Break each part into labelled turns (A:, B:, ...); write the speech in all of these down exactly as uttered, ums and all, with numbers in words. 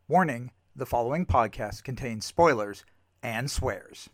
A: Warning, the following podcast contains spoilers and swears.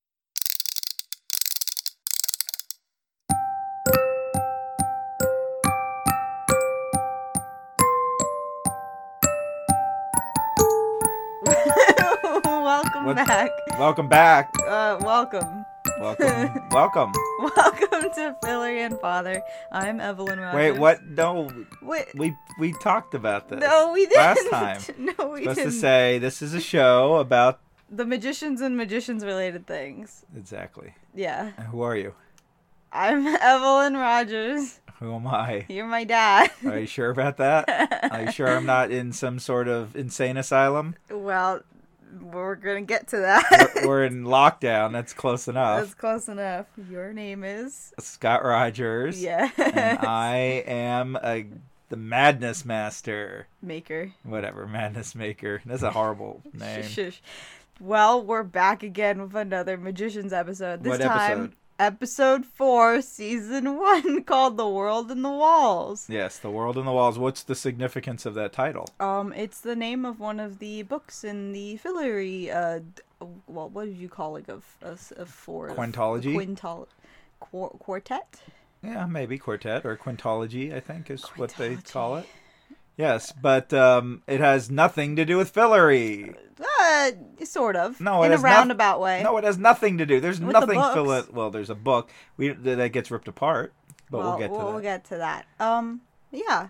B: Welcome
A: What-
B: back.
A: Welcome back.
B: Uh, welcome.
A: Welcome. Welcome.
B: Welcome to Fillory and Father. I'm Evelyn Rogers.
A: Wait, what? No,
B: Wait.
A: we we talked about this.
B: No, we didn't.
A: Last time.
B: No, we
A: Supposed
B: didn't.
A: to say this is a show about
B: The magicians and magicians-related things.
A: exactly.
B: Yeah.
A: And who are you?
B: I'm Evelyn Rogers.
A: Who am I?
B: You're my dad.
A: Are you sure about that? Are you sure I'm not in some sort of insane asylum?
B: Well, we're gonna get to that.
A: We're, we're in lockdown. That's close enough.
B: That's close enough. Your name is?
A: Scott Rogers.
B: Yeah.
A: And I am a, the Madness Master.
B: Maker.
A: Whatever, Madness Maker. That's a horrible name.
B: Shush, shush. Well, we're back again with another Magicians episode. This
A: What
B: time,
A: episode?
B: episode four, season one, called "The World in the Walls."
A: Yes, The World in the Walls. What's the significance of that title?
B: Um, it's the name of one of the books in the Fillory. Uh, d- well, what did you call it? Of a, four
A: Quintology?
B: Quintal, quar- quartet.
A: Yeah, maybe quartet or quintology, I think is what they
B: Quintology.
A: call it. Yes, but um, it has nothing to do with Fillory.
B: Uh, sort of.
A: No, it
B: in a
A: has noth-
B: roundabout way.
A: No, it has nothing to do. There's
B: With the
A: nothing
B: books.
A: Philo- Well, there's a book we that gets ripped apart, but
B: well,
A: we'll get to
B: we'll
A: that.
B: get to that. Um, yeah,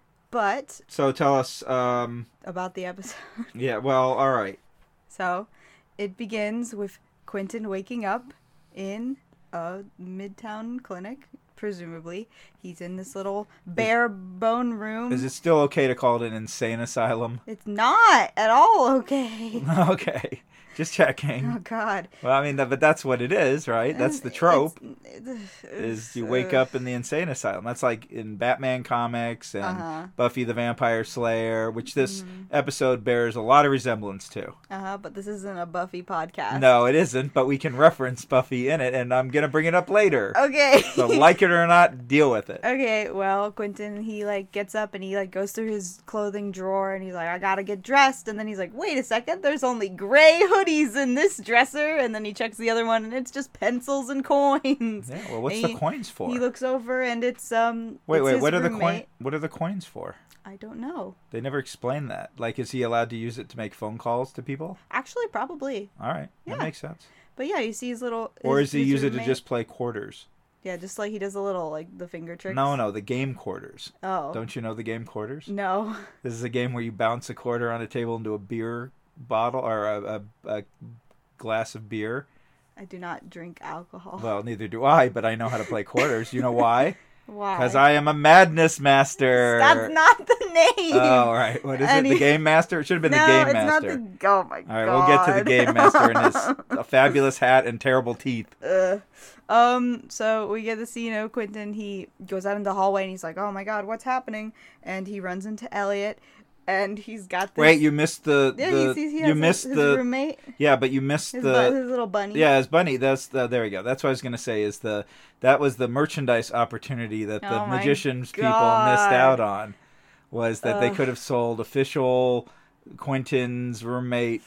B: but
A: So tell us, um,
B: about the episode.
A: yeah, well, all right.
B: So, it begins with Quentin waking up in a midtown clinic, presumably. He's in this little bare bone room.
A: Is it still okay to call it an insane asylum?
B: It's not at all okay.
A: Okay, just checking.
B: Oh, God.
A: Well, I mean, that, but that's what it is, right? That's the trope.
B: It's-
A: Is you
B: it's,
A: wake
B: uh,
A: up in the insane asylum. That's like in Batman comics and
B: Uh-huh.
A: Buffy the Vampire Slayer, which this
B: Mhm.
A: episode bears a lot of resemblance to.
B: Uh-huh, but this isn't a Buffy podcast.
A: No, it isn't, but we can reference Buffy in it, and I'm going to bring it up later.
B: Okay.
A: So like it or not, deal with it.
B: Okay, well, Quentin, he, like, gets up and he, like, goes through his clothing drawer and he's like, I gotta get dressed. And then he's like, wait a second, there's only gray hoodies in this dresser. And then he checks the other one and it's just pencils and coins.
A: Yeah, well, what's
B: And
A: the
B: he-
A: coins for?
B: He looks over and it's, um,
A: wait,
B: it's
A: wait,
B: his
A: what are the coin?
B: roommate.
A: What are the coins for?
B: I don't know.
A: They never explain that. Like, is he allowed to use it to make phone calls to people?
B: Actually, probably.
A: All right,
B: Yeah.
A: that makes sense.
B: But yeah, you see his little...
A: Or
B: his-
A: is he
B: his
A: use it to
B: roommate-
A: just play quarters?
B: Yeah, just like he does a little, like, the finger tricks.
A: No, no, the game quarters.
B: Oh.
A: Don't you know the game quarters?
B: No.
A: This is a game where you bounce a quarter on a table into a beer bottle or a, a, a glass of beer.
B: I do not drink alcohol.
A: Well, neither do I, but I know how to play quarters. You know why?
B: Why?
A: Because I am a madness master.
B: That's not the name!
A: Oh, all right. What is
B: Any-
A: it? The game master? It should have been
B: no,
A: the game
B: it's
A: master.
B: not the... Oh, my
A: All right,
B: God.
A: we'll get to the game master and his a fabulous hat and terrible teeth.
B: Ugh. Um, so we get the scene of Quentin. He goes out in the hallway and he's like, oh my God, what's happening? And he runs into Elliot and he's got this...
A: Wait, you missed the,
B: Yeah,
A: the
B: he sees he has
A: you
B: his,
A: missed
B: his
A: the
B: roommate,
A: yeah, but you missed
B: his,
A: the
B: bu- his little bunny.
A: yeah, his bunny. That's the, there we go. That's what I was gonna say. Is the that was the merchandise opportunity that the
B: Oh my
A: magicians people
B: God.
A: missed out on, was that they
B: Ugh.
A: could have sold official Quentin's roommate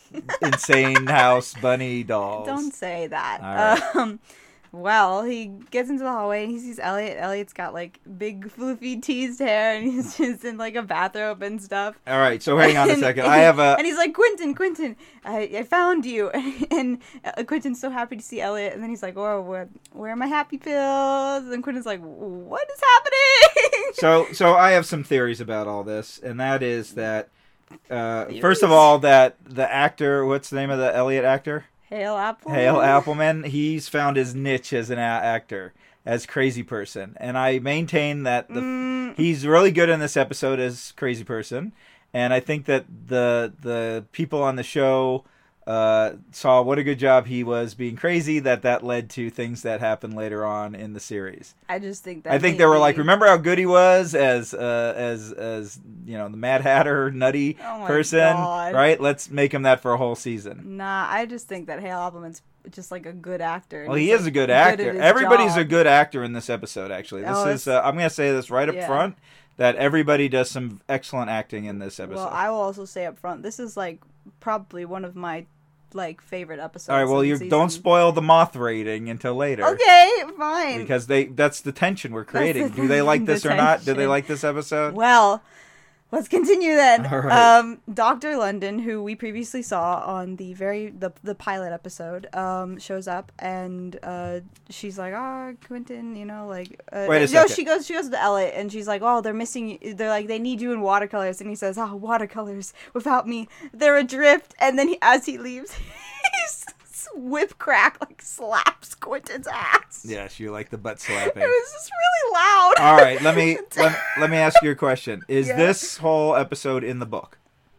A: insane house bunny dolls.
B: Don't say that.
A: All right.
B: Um, well, he gets into the hallway and he sees Elliot. Elliot's got like big floofy teased hair and he's just in like a bathrobe and stuff.
A: All right, so hang on a
B: And-
A: second.
B: and-
A: I have a
B: And he's like, Quentin, Quentin, I, I found you. And uh, Quentin's so happy to see Elliot. And then he's like, oh, where, where are my happy pills? And Quentin's like, what is happening?
A: so so I have some theories about all this, and that is that uh, first of
B: Theories?
A: all, that the actor, what's the name of the Elliot actor?
B: Hale Apple.
A: Hale Appleman, he's found his niche as an a- actor, as crazy person, and I maintain that the
B: Mm,
A: he's really good in this episode as crazy person, and I think that the the people on the show uh, saw what a good job he was being crazy, that that led to things that happened later on in the series.
B: I just think that
A: I think they were like,
B: maybe-
A: remember how good he was as uh, as as you know the Mad Hatter nutty
B: Oh my
A: person,
B: God.
A: right? Let's make him that for a whole season.
B: Nah, I just think that Hale Appleman's just like a good actor. and
A: Well,
B: he's,
A: he is
B: like,
A: a good
B: at
A: actor.
B: his
A: Everybody's
B: job.
A: a good actor in this episode. Actually, this
B: Oh,
A: is
B: it's-
A: uh, I'm going to say this right up
B: yeah.
A: front. that everybody does some excellent acting in this episode.
B: Well, I will also say up front, this is like probably one of my like favorite episodes.
A: All right, well,
B: of the
A: you
B: season.
A: don't spoil the moth rating until later.
B: Okay, fine.
A: Because they that's the tension we're creating.
B: the-
A: Do they like
B: the
A: this or not? Do they
B: tension.
A: like this episode?
B: Well, let's continue then.
A: All right.
B: Um, Doctor London, who we previously saw on the very the the pilot episode, um, shows up and uh, she's like, "Oh, Quentin, you know, like." Uh,
A: Wait a
B: no,
A: second.
B: she goes. She goes to Elliot and she's like, "Oh, they're missing. you- They're like, they need you in watercolors." And he says, "Oh, watercolors. Without me, they're adrift." And then he, as he leaves, he's whip crack like slaps Quentin's ass.
A: Yes, you like the butt
B: It
A: slapping.
B: was just really loud.
A: All right, let me let, let me ask you a question. Is
B: Yeah.
A: this whole episode in the book?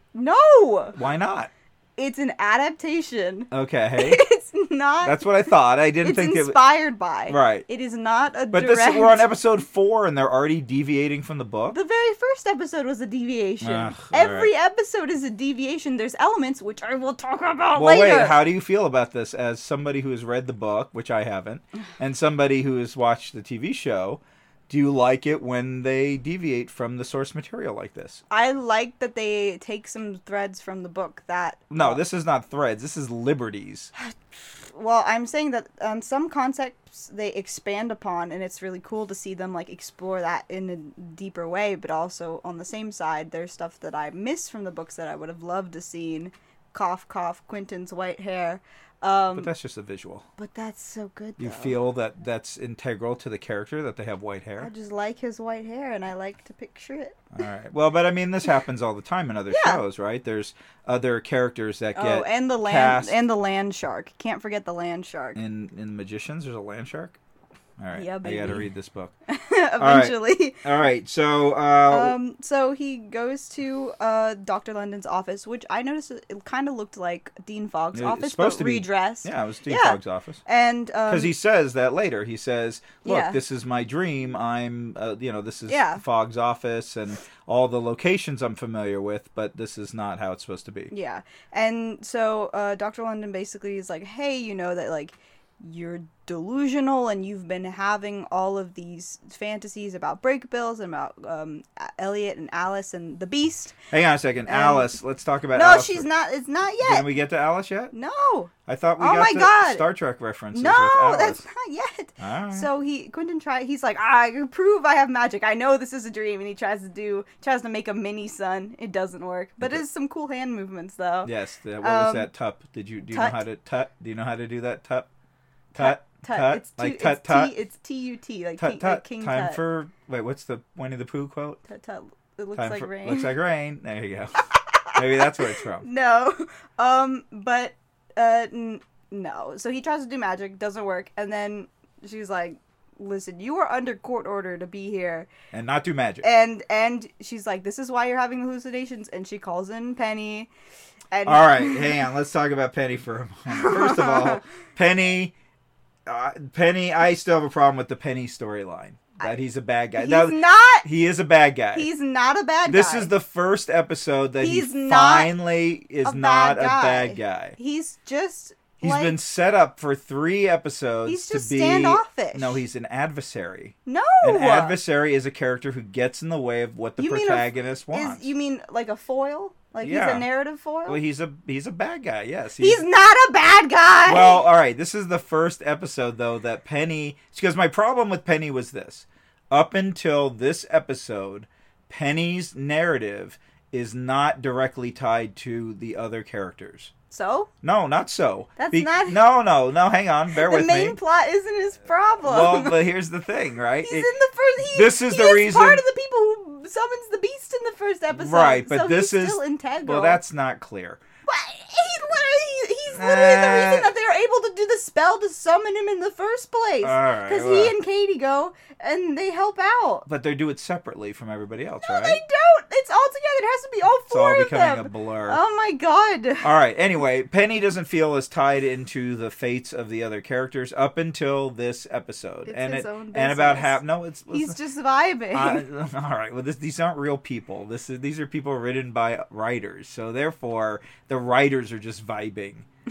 B: No,
A: Why not?
B: it's an adaptation.
A: Okay.
B: It's not.
A: That's what I thought. I didn't
B: it's
A: think it was...
B: inspired by.
A: Right.
B: It is not a
A: But
B: direct.
A: this we're on episode four and they're already deviating from the book?
B: The very first episode was a deviation.
A: Ugh,
B: Every
A: alright.
B: episode is a deviation. There's elements which I will talk about
A: Well,
B: later.
A: wait, how do you feel about this as somebody who has read the book, which I haven't, and somebody who has watched the T V show? Do you like it when they deviate from the source material like this?
B: I like that they take some threads from the book that.
A: No, this is not threads. This is liberties.
B: Well, I'm saying that um, some concepts they expand upon, and it's really cool to see them like explore that in a deeper way. But also on the same side, there's stuff that I miss from the books that I would have loved to seen. Cough, cough. Quentin's white hair. Um,
A: But that's just a visual.
B: but that's so good.
A: You
B: though.
A: feel that that's integral to the character, that they have white
B: I
A: hair?
B: just like his white hair, and I like to picture it.
A: All right. Well, but I mean, this happens all the time in other
B: Yeah.
A: shows, right? There's other characters that
B: Oh,
A: get
B: and the land
A: cast
B: and the land shark. Can't forget the land shark.
A: in in Magicians. There's a land shark. All right.
B: Yeah,
A: I got to
B: baby.
A: read this book.
B: Eventually.
A: All right. So, uh,
B: Um, so he goes to uh, Doctor London's office, which I noticed it kind of looked like Dean Fogg's
A: It's
B: office,
A: supposed
B: but
A: to be-
B: redressed.
A: yeah, it was Steve
B: yeah.
A: Fogg's office.
B: And um,
A: Because he says that later. He says, "Look,
B: Yeah.
A: this is my dream. I'm, uh, you know, this is
B: Yeah.
A: Fogg's office, and all the locations I'm familiar with, but this is not how it's supposed to be."
B: yeah, and so uh, Doctor London basically is like, hey, you know that like you're delusional and you've been having all of these fantasies about break bills and about um, Elliot and Alice and the Beast.
A: Hang on a second,
B: Um,
A: Alice. Let's talk about
B: No,
A: Alice.
B: she's
A: for-
B: not. It's not yet.
A: Didn't we get to Alice yet?
B: No.
A: I thought we
B: Oh
A: got
B: my
A: to
B: God.
A: Star Trek references
B: No,
A: with Alice.
B: that's not yet.
A: All right.
B: So he Quentin try he's like, I can prove I have magic. I know this is a dream, and he tries to do tries to make a mini sun. It doesn't work, but
A: Okay.
B: it's some cool hand movements though.
A: Yes. The, what was
B: Um,
A: that? Tup. Did you do you
B: tut.
A: know how to tut? Do you know how to do that? Tup.
B: Tut,
A: Tut.
B: tut. It's
A: like
B: tu-
A: tut
B: it's
A: tut.
B: T, it's T U T like,
A: Tut
B: king,
A: tut.
B: like King
A: Time
B: Tut.
A: for wait. What's the Winnie the Pooh quote?
B: Tut tut. It looks
A: Time
B: like
A: for
B: rain.
A: looks like rain. There you go. Maybe that's where it's from.
B: No, um, but uh, n- no. So he tries to do magic, doesn't work, and then she's like, "Listen, you are under court order to be here."
A: And not do magic.
B: And and she's like, "This is why you're having hallucinations." And she calls in Penny. And
A: All right, hang on. Let's talk about Penny for a moment. First of all, Penny, uh, Penny. I still have a problem with the Penny storyline. That he's a bad guy.
B: he's
A: Now,
B: not.
A: he is a bad guy.
B: He's not a bad
A: This
B: guy.
A: is the first episode that
B: He's
A: he
B: not
A: finally is
B: a
A: not
B: bad
A: a
B: guy.
A: bad guy.
B: He's just.
A: He's
B: like,
A: been set up for three episodes
B: He's just
A: to be
B: standoffish.
A: No, he's an adversary.
B: no.
A: An adversary is a character who gets in the way of what the
B: You mean a-
A: protagonist wants.
B: Is you mean like a foil? Like he's
A: Yeah.
B: a narrative foil?
A: well, he's a he's a bad guy. Yes,
B: he's not a bad guy.
A: Well, all right. This is the first episode, though, that Penny. Because my problem with Penny was this: up until this episode, Penny's narrative is not directly tied to the other characters.
B: so
A: No, not so.
B: That's not-
A: No, no, no. Hang on. Bear
B: the
A: with
B: main
A: me.
B: plot isn't his problem.
A: Well, but here's the thing, right?
B: he's
A: It-
B: in the first. He,
A: this is
B: he
A: the reason-
B: part of the people who summons the beast in the first episode.
A: Right, but
B: so
A: this
B: he's
A: is
B: still integral.
A: well, that's not clear.
B: But he literally, he's literally the
A: Uh,
B: reason that they were able to do the spell to summon him in the first place.
A: All right,
B: Because
A: well.
B: he and Katie go and they help out.
A: But they do it separately from everybody else,
B: No,
A: right?
B: they don't. It's all together. It has to be all
A: It's
B: four
A: all
B: of
A: becoming
B: them.
A: a blur.
B: Oh my god.
A: All right. Anyway, Penny doesn't feel as tied into the fates of the other characters up until this episode,
B: It's
A: and
B: his
A: it
B: own
A: and about
B: business.
A: half. No, it's
B: He's
A: it's-
B: just vibing.
A: uh, all right. Well, this, these aren't real people. This is these are people written by writers. So therefore, the writers are just vibing.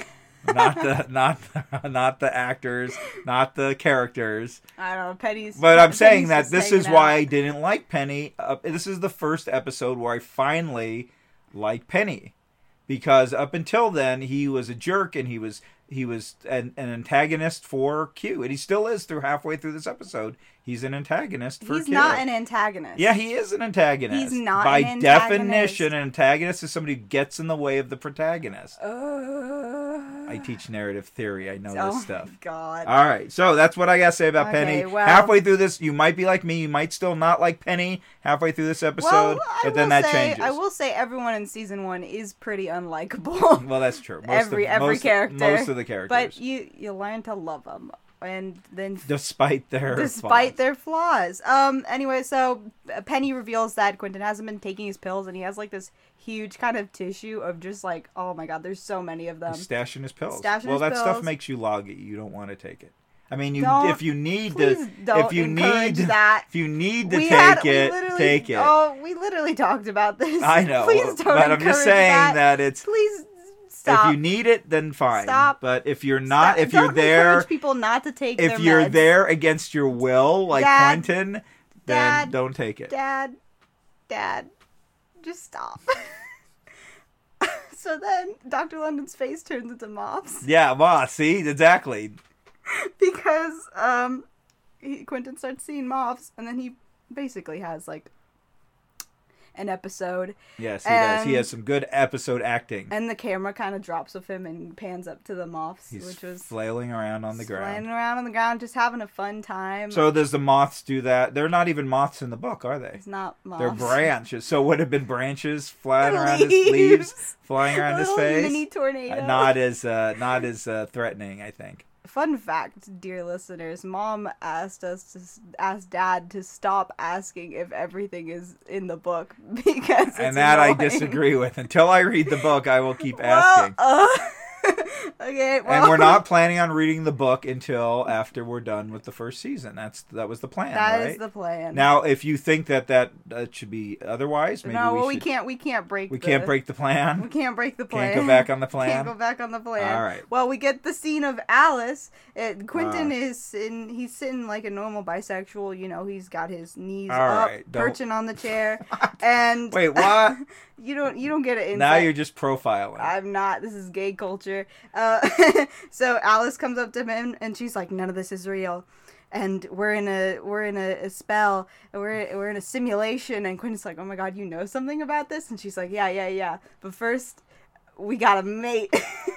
A: not the not the, not the actors, not the characters.
B: I don't know, Penny's.
A: But I'm
B: Penny's
A: saying that
B: just
A: this is
B: hanging
A: why
B: out.
A: I didn't like Penny. Uh, this is the first episode where I finally like Penny, because up until then he was a jerk and he was he was an, an antagonist for Q, and he still is through halfway through this episode. He's an antagonist for
B: He's
A: Q.
B: not an antagonist.
A: Yeah, he is an antagonist.
B: He's not
A: By
B: an antagonist.
A: definition, an antagonist is somebody who gets in the way of the protagonist.
B: Uh,
A: I teach narrative theory. I know
B: oh
A: this stuff.
B: my God.
A: All right, so that's what I gotta say about
B: Okay,
A: Penny.
B: well-
A: Halfway through this, you might be like me. You might still not like Penny halfway through this episode,
B: Well, I
A: but then
B: will
A: that
B: say,
A: changes.
B: I will say everyone in season one is pretty unlikable.
A: Well, that's true. Most
B: every
A: of,
B: every
A: most,
B: character.
A: most of the characters,
B: But you you learn to love them, and then
A: despite their
B: despite
A: flaws.
B: their flaws. Um. Anyway, so uh, Penny reveals that Quentin hasn't been taking his pills, and he has like this huge kind of tissue of just like, oh my God, there's so many of them.
A: He's stashing his pills.
B: Stashing
A: well,
B: his
A: that stuff
B: pills.
A: makes you loggy. You don't want to take it. I mean, you
B: Don't-
A: if you need
B: Please
A: to,
B: don't
A: if you
B: encourage
A: need
B: that.
A: if you need to
B: we
A: take
B: had, we
A: it,
B: literally-
A: take it.
B: Oh, we literally talked about this.
A: I know,
B: Please don't
A: but I'm just
B: encourage
A: saying
B: that.
A: that it's.
B: Please stop.
A: If you need it, then fine.
B: Stop.
A: But if you're not,
B: Stop.
A: if you're
B: Don't
A: there,
B: encourage people not to take
A: if
B: their
A: you're
B: meds.
A: there against your will, like
B: Dad.
A: Quentin, then
B: Dad.
A: don't take it.
B: Dad, Dad, just stop. So then Doctor London's face turns into moths
A: Yeah, well, see, exactly.
B: because um, he, Quentin starts seeing moths, and then he basically has like an episode,
A: Yes, he does. He
B: And-
A: has some good episode acting.
B: and the camera kind of drops with him and pans up to the moths,
A: He's
B: which was
A: flailing around on the
B: flying
A: ground.
B: around on the ground, just having a fun time.
A: So does the moths do that? They're not even moths in the book, are they?
B: it's not moths.
A: They're branches. So would have been branches flying
B: They're
A: around his
B: leaves.
A: leaves, flying around
B: A
A: his
B: little
A: face.
B: mini tornado.
A: Uh, not as uh, not as uh, threatening, I think.
B: Fun fact, dear listeners, Mom asked us to ask Dad to stop asking if everything is in the book because it's
A: And that I
B: annoying.
A: disagree with. Until I read the book, I will keep
B: Well,
A: asking.
B: uh, okay, well,
A: And we're not planning on reading the book until after we're done with the first season. That's that was the plan,
B: That
A: right?
B: is the plan.
A: Now, if you think that that uh, should be otherwise, maybe
B: no,
A: we
B: well, we
A: should.
B: can't. We can't break.
A: we
B: the,
A: can't break the plan.
B: We can't break the plan.
A: Can't go back on the
B: Can't
A: plan.
B: go back on the plan.
A: All right.
B: Well, we get the scene of Alice. It, Quentin
A: Uh.
B: is in. He's sitting like a normal bisexual. You know, he's got his knees
A: All
B: up,
A: right, don't-
B: perching on the chair, and
A: Wait, what?
B: you don't. You don't get it.
A: Now you're just profiling.
B: I'm not. This is gay culture. Uh, so Alice comes up to him and she's like, "None of this is real, and we're in a we're in a, a spell. And we're we're in a simulation." And Quentin's like, "Oh my God, you know something about this?" And she's like, "Yeah, yeah, yeah. But first, we gotta mate."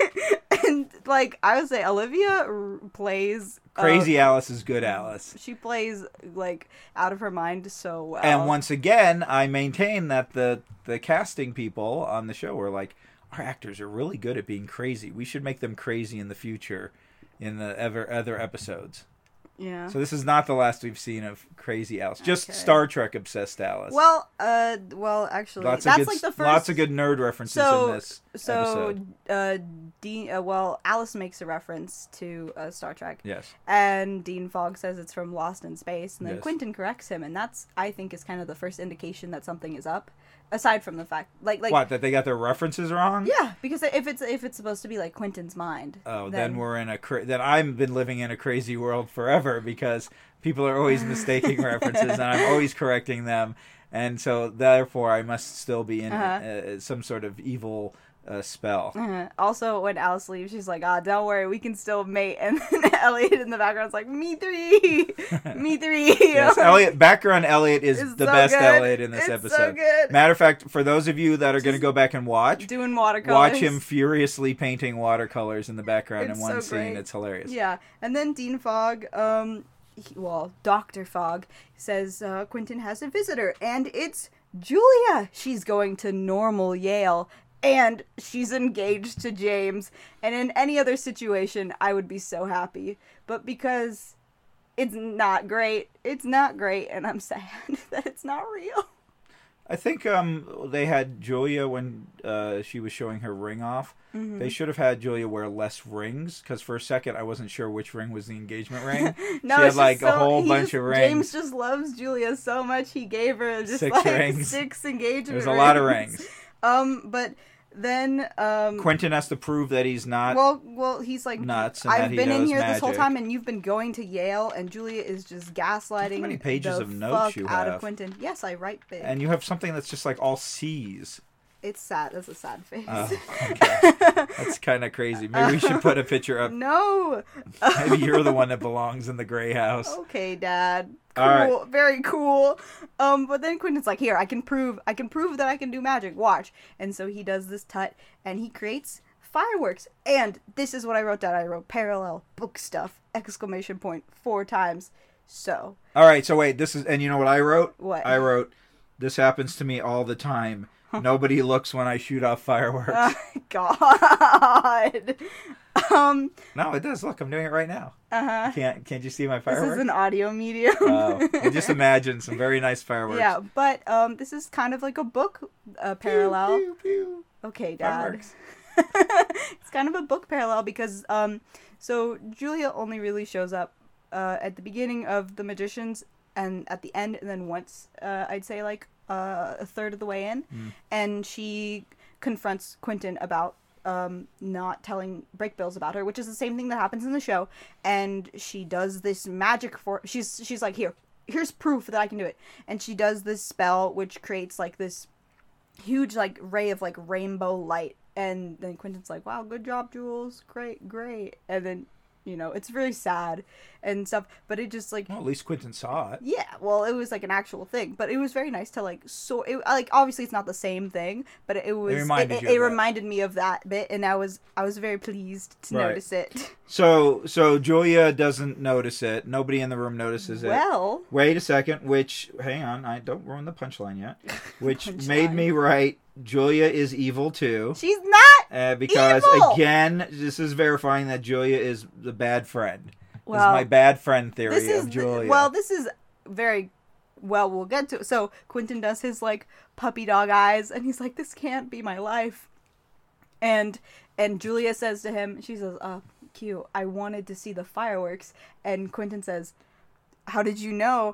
B: And like I would say, Olivia r- plays uh,
A: Crazy Alice is good Alice.
B: She plays like out of her mind so well.
A: And once again, I maintain that the the casting people on the show were like, our actors are really good at being crazy. We should make them crazy in the future, in the ever other episodes.
B: yeah.
A: So this is not the last we've seen of Crazy Alice. Just
B: Okay.
A: Star Trek obsessed Alice.
B: Well, uh, well, actually,
A: lots
B: that's
A: of good,
B: like the first.
A: lots of good nerd references
B: So,
A: in this
B: so,
A: episode.
B: uh, Dean. Uh, well, Alice makes a reference to uh, Star Trek,
A: Yes.
B: and Dean Fogg says it's from Lost in Space, and then
A: Yes.
B: Quentin corrects him, and that's I think is kind of the first indication that something is up. Aside from the fact, like, like,
A: What, that they got their references wrong?
B: yeah, because if it's if it's supposed to be like Quentin's mind,
A: Oh, then, we're in a cra- then I've been living in a crazy world forever because people are always mistaking references and I'm always correcting them, and so therefore I must still be in
B: Uh-huh.
A: uh, some sort of evil uh, spell.
B: Uh, also, when Alice leaves, she's like, "Ah, don't worry, we can still mate." And then Elliot in the background's like, "Me three, me three."
A: Yes, Elliot. Background Elliot is
B: It's
A: the
B: so
A: best
B: good.
A: Elliot in this
B: It's so
A: episode.
B: good.
A: Matter of fact, for those of you that are going to go back and watch,
B: Doing watercolors.
A: watch him furiously painting watercolors in the background
B: It's
A: in one
B: so
A: scene.
B: great.
A: It's hilarious.
B: Yeah, and then Dean Fogg, um, he, well, Doctor Fogg says uh, Quentin has a visitor, and it's Julia. She's going to normal Yale, and she's engaged to James. And in any other situation, I would be so happy, but because it's not great, it's not great, and I'm sad that it's not real.
A: I think um they had Julia when uh, she was showing her ring off.
B: Mm-hmm.
A: They should have had Julia wear less rings because for a second I wasn't sure which ring was the engagement ring.
B: No,
A: she had
B: it's just
A: like a
B: so-
A: whole
B: he
A: bunch
B: just-
A: of rings.
B: James just loves Julia so much he gave her just
A: Six
B: like
A: rings.
B: six engagement
A: There's a lot of
B: rings.
A: rings.
B: Um, but then um,
A: Quentin has to prove that he's not
B: well, well, he's like
A: nuts. And
B: I've
A: that he
B: been in
A: knows
B: here
A: magic.
B: this whole time, and you've been going to Yale, and Julia is just gaslighting
A: How many pages
B: the
A: of notes
B: fuck
A: you
B: out
A: have?
B: of Quentin. Yes, I write big.
A: And you have something that's just like all C's.
B: It's sad. That's a sad face.
A: Oh, okay. That's kind of crazy. Maybe we should put a picture up.
B: No.
A: Maybe you're the one that belongs in the gray house.
B: Okay, Dad. Cool.
A: All right.
B: Very cool. Um, but then Quentin's like, here, I can prove, I can prove that I can do magic. Watch. And so he does this tut, and he creates fireworks. And this is what I wrote down. I wrote parallel book stuff! Exclamation point four times. So.
A: All right. So wait, this is, and you know what I wrote?
B: What?
A: I wrote, this happens to me all the time. Nobody looks when I shoot off fireworks.
B: Oh, God. um.
A: No, it does. Look, I'm doing it right now.
B: Uh huh.
A: Can't Can't you see my
B: This
A: fireworks?
B: is an audio medium.
A: Oh, I just imagine some very nice fireworks.
B: Yeah, but um, this is kind of like a book uh, parallel.
A: Pew, pew, pew.
B: Okay, Dad.
A: Fireworks.
B: It's kind of a book parallel because um, so Julia only really shows up uh at the beginning of The Magicians and at the end, and then once uh, I'd say like uh, a third of the way in,
A: Mm.
B: and she confronts Quentin about um not telling Breakbills about her, which is the same thing that happens in the show, and she does this magic for she's she's like, here here's proof that I can do it, and she does this spell which creates like this huge like ray of like rainbow light, and then Quentin's like, wow, good job, Jules, great great, and then you know it's very sad and stuff, but it just like
A: Well, at least Quentin saw it.
B: yeah, well, it was like an actual thing, but it was very nice to like so it, like obviously it's not the same thing, but it, was it
A: reminded
B: it,
A: you
B: it,
A: of that.
B: reminded me of that bit, and I was I was very pleased to
A: Right.
B: notice it.
A: So, so Julia doesn't notice it. Nobody in the room notices it.
B: Well,
A: Wait a second. Which, hang on, I don't ruin the punchline yet. Which
B: Punchline.
A: made me write Julia is evil too.
B: she's not.
A: Uh, because
B: Evil!
A: again, this is verifying that Julia is the bad friend.
B: Well,
A: this is my bad friend theory
B: This is
A: of Julia.
B: well, this is very well. We'll get to it. So Quentin does his like puppy dog eyes, and he's like, "This can't be my life." And and Julia says to him, she says, "Uh, cute. I wanted to see the fireworks." And Quentin says, "How did you know?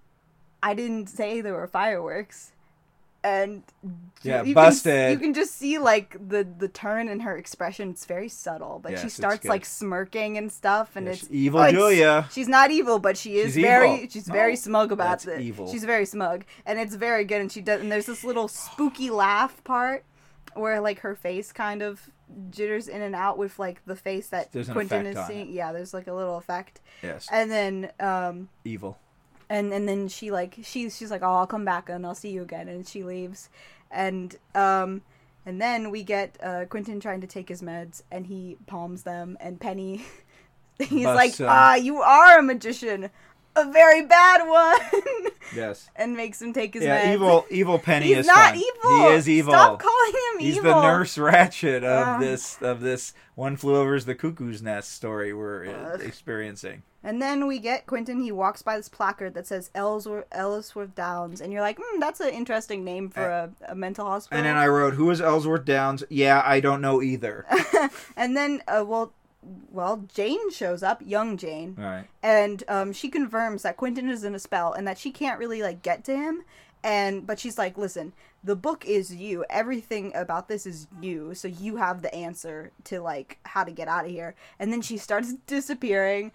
B: I didn't say there were fireworks." And
A: Yeah,
B: you
A: busted.
B: Can, you can just see like the the turn in her expression. It's very subtle, but
A: Yes,
B: she
A: it's
B: starts
A: good.
B: like smirking and stuff, and
A: Yeah,
B: it's
A: she's evil
B: oh, it's-
A: Julia.
B: She's not evil, but she is
A: She's
B: very
A: evil.
B: she's
A: No,
B: very smug about
A: that's
B: it.
A: evil.
B: She's very smug, and it's very good. And she does, and there's this little spooky laugh part where like her face kind of jitters in and out with like the face that
A: There's an
B: Quentin
A: effect
B: is
A: on
B: seeing.
A: it.
B: Yeah, there's like a little effect,
A: Yes,
B: and then um.
A: evil.
B: And and then she like she's she's like, oh, I'll come back and I'll see you again, and she leaves, and um and then we get uh Quentin trying to take his meds, and he palms them, and Penny he's
A: Busts
B: like,
A: him.
B: ah, you are a magician, a very bad one.
A: Yes.
B: And makes him take his
A: Yeah,
B: meds.
A: evil, evil Penny
B: He's
A: is
B: not
A: fun.
B: evil.
A: He is evil.
B: Stop calling him
A: He's
B: evil.
A: the Nurse Ratchet of
B: Ugh.
A: this of this One Flew Over the Cuckoo's Nest story we're uh,
B: Ugh.
A: experiencing.
B: And then we get Quentin. He walks by this placard that says Ellsworth, Ellsworth Downs, and you're like, hmm, that's an interesting name for a, a mental hospital.
A: And then I wrote, "Who is Ellsworth Downs?" Yeah, I don't know either.
B: And then, uh, well, well, Jane shows up, young Jane,
A: All right.
B: and um, she confirms that Quentin is in a spell and that she can't really like get to him. And but she's like, listen, the book is you. Everything about this is you. So you have the answer to like how to get out of here. And then she starts disappearing.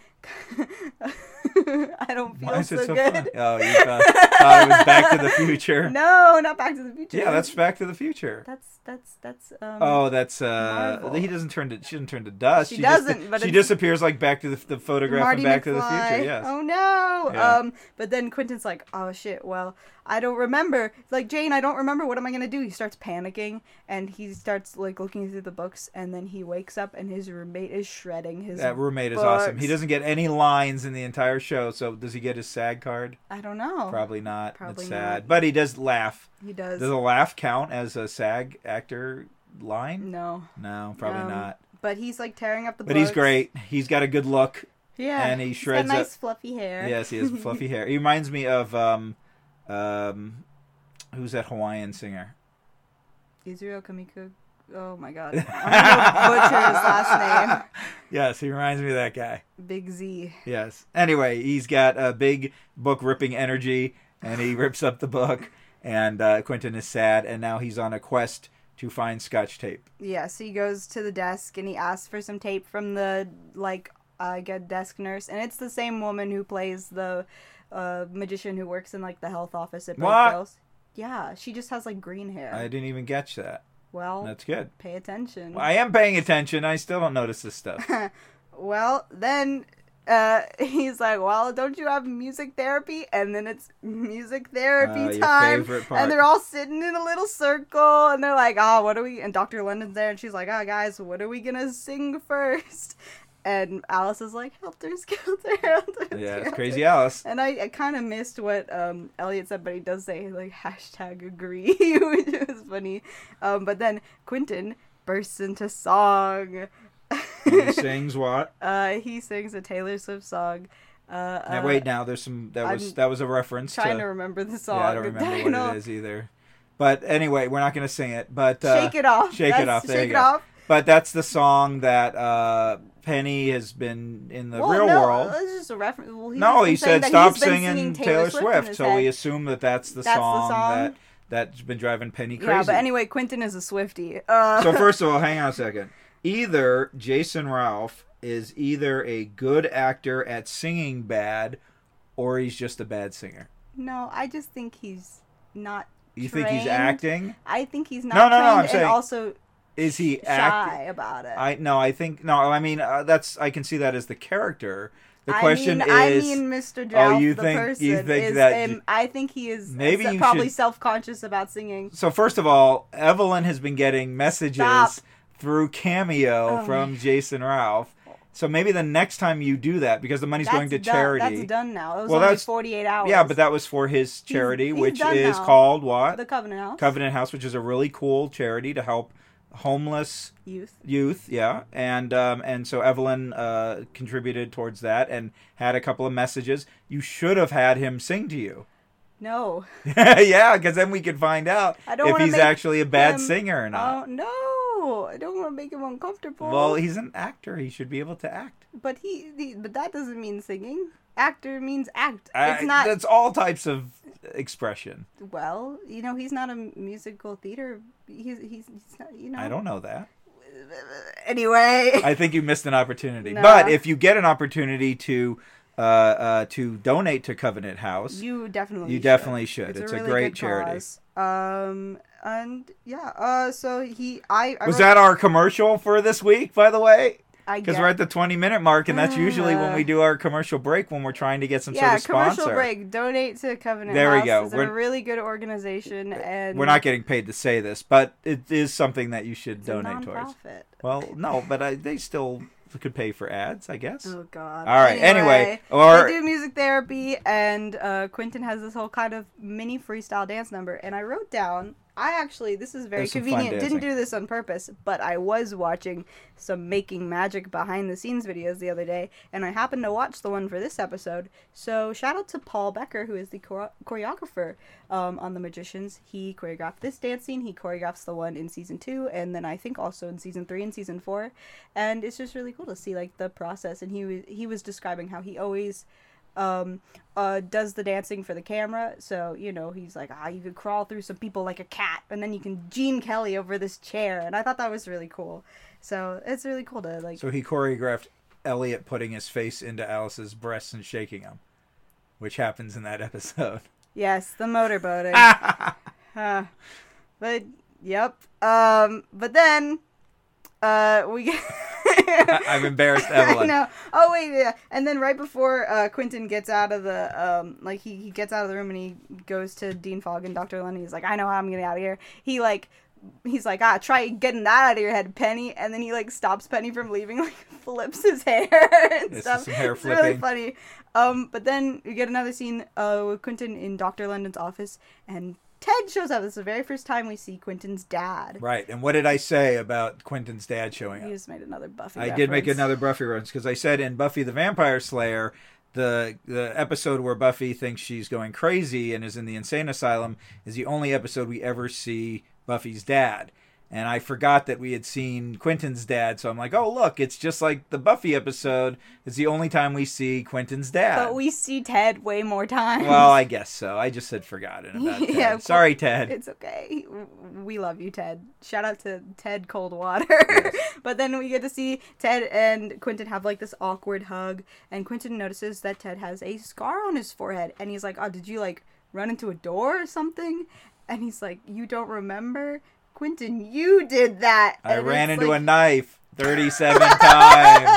B: I don't feel
A: Why is
B: so,
A: it so
B: good.
A: funny? Oh, you thought, thought it was Back to the Future.
B: No, not Back to the Future.
A: Yeah, that's Back to the Future.
B: that's that's that's. Um,
A: Oh, that's uh.
B: Marvel.
A: He doesn't turn to. She doesn't turn to dust.
B: She
A: just-
B: doesn't, but
A: she
B: it's-
A: disappears like Back to the, the photograph
B: Marty
A: in Back to the
B: McFly.
A: Future. Yes.
B: Oh no.
A: Yeah.
B: Um. But then Quentin's like, oh shit. Well, I don't remember. It's like, Jane, I don't remember. What am I gonna do? He starts panicking, and he starts like looking through the books, and then he wakes up, and his roommate is shredding his.
A: That roommate is awesome. He
B: books.
A: doesn't get any lines in the entire show. So does he get his SAG card?
B: I don't know.
A: Probably not.
B: Probably
A: it's sad.
B: not.
A: But he does laugh.
B: He does.
A: Does a laugh count as a SAG actor line?
B: No.
A: No, probably
B: Um,
A: not.
B: But he's like tearing up the
A: But
B: books.
A: he's great. He's got a good look.
B: Yeah.
A: and he
B: He's
A: shreds
B: got
A: up-
B: nice fluffy hair.
A: Yes, he has fluffy hair. He reminds me of um, um, who's that Hawaiian singer?
B: Israel Kamiko. Oh my god. I'm gonna butcher his last name.
A: Yes, he reminds me of that guy.
B: Big Z.
A: Yes. Anyway, he's got a big book ripping energy, and he rips up the book. And uh, Quentin is sad, and now he's on a quest to find Scotch tape.
B: Yeah, so he goes to the desk and he asks for some tape from the, like, uh, get desk nurse. And it's the same woman who plays the uh, magician who works in, like, the health office at
A: What?
B: Hills. Yeah, she just has, like, green hair.
A: I didn't even catch that.
B: Well,
A: That's good.
B: pay attention.
A: Well, I am paying attention. I still don't notice this stuff.
B: Well, then uh, he's like, well, don't you have music therapy? And then it's music therapy
A: Uh, your
B: time.
A: favorite part.
B: And they're all sitting in a little circle. And they're like, oh, what are we? And Doctor London's there. And she's like, oh, guys, what are we going to sing first? And Alice is like, helter skelter, helter
A: Yeah, it's
B: skelter.
A: Crazy Alice.
B: And I, I kind of missed what um, Elliot said, but he does say, like, hashtag agree, which was funny. Um, but then Quentin bursts into song.
A: He sings what?
B: Uh, he sings a Taylor Swift song. Uh,
A: Now,
B: uh,
A: wait, now there's some. That was
B: I'm
A: that was a reference
B: trying
A: to.
B: to remember the song.
A: Yeah, I don't remember what
B: know.
A: it is either. But anyway, we're not going to sing it. But uh,
B: Shake it off.
A: Shake it
B: That's-
A: off. There
B: Shake
A: you
B: it
A: go.
B: off.
A: But that's the song that uh, Penny has been in the
B: Well,
A: real
B: no,
A: world.
B: It's just a reference. Well, he's
A: No,
B: just
A: he
B: been saying
A: said
B: that
A: stop
B: he's been
A: singing
B: Taylor,
A: Taylor
B: Swift. in
A: Swift.
B: his
A: So
B: head.
A: we assume that that's the,
B: That's the
A: song,
B: song?
A: that that's been driving Penny crazy.
B: Yeah, but anyway, Quentin is a Swiftie. Uh,
A: So first of all, hang on a second. Either Jason Ralph is either a good actor at singing bad, or he's just a bad singer.
B: no, I just think he's not.
A: You
B: trained.
A: think he's acting?
B: I think he's not
A: No, no, no,
B: trained
A: I'm saying-
B: and also
A: Is he
B: shy
A: acting?
B: about it.
A: I no, I think no. I mean, uh, that's I can see that as the character. The question
B: I mean,
A: is,
B: I mean, Mister Drought,
A: oh, you
B: the
A: think-
B: person,
A: you think
B: is,
A: that
B: um,
A: you-
B: I think he is
A: Maybe
B: se-
A: you
B: probably
A: should-
B: self-conscious about singing.
A: so first of all, Evelyn has been getting messages
B: Stop.
A: through Cameo
B: Oh
A: from
B: my-
A: Jason Ralph. So maybe the next time you do that, because the money's
B: That's
A: going to
B: done,
A: charity.
B: That's done now. It was
A: Well,
B: only
A: that's-
B: forty-eight hours.
A: Yeah, but that was for his charity,
B: he's
A: which
B: done
A: is
B: now.
A: called what?
B: the Covenant House.
A: Covenant House, which is a really cool charity to help homeless
B: Youth.
A: youth. Yeah, and um, and so Evelyn uh, contributed towards that and had a couple of messages. You should have had him sing to you.
B: No.
A: Yeah, because then we could find out
B: I don't
A: if
B: wanna
A: he's
B: make
A: actually a bad
B: him-
A: singer or not.
B: Oh no! I don't want to make him uncomfortable.
A: Well, he's an actor. He should be able to act.
B: but he, he, but that doesn't mean singing. Actor means act.
A: I-
B: It's not.
A: That's all types of expression.
B: Well, you know, he's not a musical theater. He's he's, he's not. You know.
A: I don't know that.
B: Anyway.
A: I think you missed an opportunity.
B: Nah.
A: But if you get an opportunity to uh, uh, to donate to Covenant House,
B: You definitely.
A: You
B: should.
A: definitely should.
B: It's,
A: It's
B: a,
A: a
B: really
A: great
B: good
A: charity.
B: cause. Um, and yeah. Uh, so he, I, I
A: was
B: wrote-
A: that our commercial for this week, by the way?
B: I
A: Because
B: guess.
A: we're at the twenty minute mark, and that's usually when
B: Uh,
A: we do our commercial break when we're trying to get some
B: yeah,
A: sort of sponsor.
B: commercial break. Donate to Covenant
A: There we
B: House.
A: go.
B: It's a
A: We're-
B: really good organization, and
A: We're not getting paid to say this, but it is something that you should
B: it's a
A: donate towards.
B: nonprofit.
A: Well, no, but I, they still could pay for ads, I guess.
B: Oh God.
A: All right. Anyway, or
B: they do music therapy, and uh, Quentin has this whole kind of mini freestyle dance number. And I wrote down. I actually, this is very
A: There's some fun
B: convenient. Didn't
A: dancing.
B: do this on purpose, but I was watching some Making Magic behind the scenes videos the other day, and I happened to watch the one for this episode. So shout out to Paul Becker, who is the chore- choreographer um, on The Magicians. He choreographed this dance scene. He choreographs the one in season two, and then I think also in season three and season four. And it's just really cool to see like the process. And he was he was describing how he always. Um, uh, does the dancing for the camera. So, you know, he's like, ah, you could crawl through some people like a cat, and then you can Gene Kelly over this chair. And I thought that was really cool. So it's really cool to like.
A: So he choreographed Elliot putting his face into Alice's breasts and shaking him, which happens in that episode.
B: Yes, the motorboating. uh, but yep. Um, but then, uh, we get.
A: I've embarrassed Evelyn.
B: I know. Oh wait, yeah. And then right before uh, Quentin gets out of the um, like he, he gets out of the room and he goes to Dean Fogg and Doctor Lenny. He's like, I know how I'm getting out of here. He like, he's like, ah, try getting that out of your head, Penny. And then he like stops Penny from leaving, like flips his hair and
A: This is
B: stuff.
A: some hair
B: it's really
A: flipping.
B: funny. Um, but then we get another scene uh with Quentin in Doctor London's office, and Ted shows up. This is the very first time we see Quentin's dad.
A: Right. And what did I say about Quentin's dad showing
B: He
A: up?
B: just made another Buffy.
A: I did make
B: reference.
A: another Buffy reference because I said in Buffy the Vampire Slayer, the the episode where Buffy thinks she's going crazy and is in the insane asylum is the only episode we ever see Buffy's dad. and I forgot that we had seen Quentin's dad. So I'm like, oh look, it's just like the Buffy episode. It's the only time we see Quentin's dad.
B: But we see Ted way more times.
A: Well, I guess so. I just had forgotten about Ted. Yeah, sorry, Ted.
B: It's okay. We love you, Ted. Shout out to Ted Coldwater.
A: Yes.
B: But then we get to see Ted and Quentin have like this awkward hug, and Quentin notices that Ted has a scar on his forehead, and he's like, oh, did you like run into a door or something? And he's like, you don't remember? Quentin, you did that.
A: I
B: and
A: ran into
B: like...
A: a knife thirty-seven times.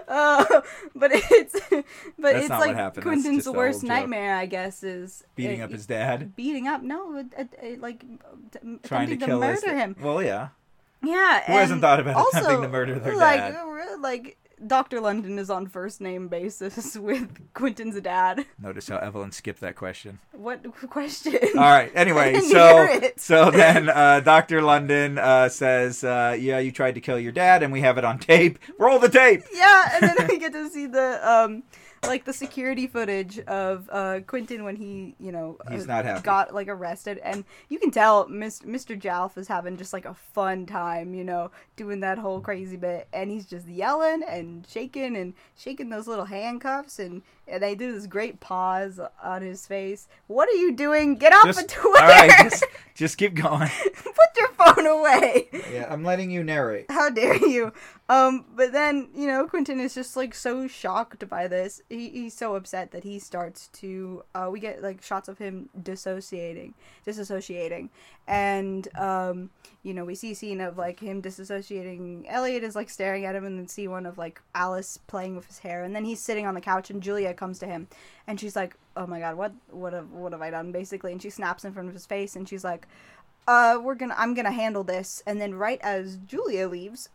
B: Uh, but it's but
A: That's
B: it's
A: not
B: like
A: what happened.
B: Quentin's
A: the
B: worst
A: joke.
B: nightmare, I guess, is
A: beating
B: it,
A: up his dad.
B: Beating up? No, it, it, it, like t-
A: Trying to
B: attempting to,
A: kill
B: murder
A: his
B: him.
A: Well, yeah.
B: Yeah.
A: Who hasn't thought about
B: also,
A: attempting to murder their
B: like,
A: dad?
B: Like Doctor London is on first name basis with Quentin's dad.
A: Notice how Evelyn skipped that question.
B: What question?
A: All right. Anyway, so so then uh, Doctor London uh, says, uh, "Yeah, you tried to kill your dad, and we have it on tape. Roll the tape."
B: Yeah, and then we get to see the um, like the security footage of uh, Quentin when he, you know,
A: he's
B: uh,
A: not happy.
B: got like arrested, and you can tell Mister Jalf is having just like a fun time, you know, doing that whole crazy bit, and he's just yelling and shaking and shaking those little handcuffs, and, and they do this great pause on his face. What are you doing? Get off
A: just,
B: of Twitter!
A: All right, just, just keep going.
B: Put your phone away.
A: Yeah, I'm letting you narrate.
B: How dare you? Um, but then, you know, Quentin is just, like, so shocked by this. He, he's so upset that he starts to, uh, we get, like, shots of him dissociating, disassociating. And, um, you know, we see a scene of, like, him disassociating. Elliot is, like, staring at him, and then see one of, like, Alice playing with his hair. And then he's sitting on the couch, and Julia comes to him. And she's like, oh, my God, what, what have, what have I done, basically? And she snaps in front of his face, and she's like, uh, we're gonna, I'm gonna handle this. And then right as Julia leaves,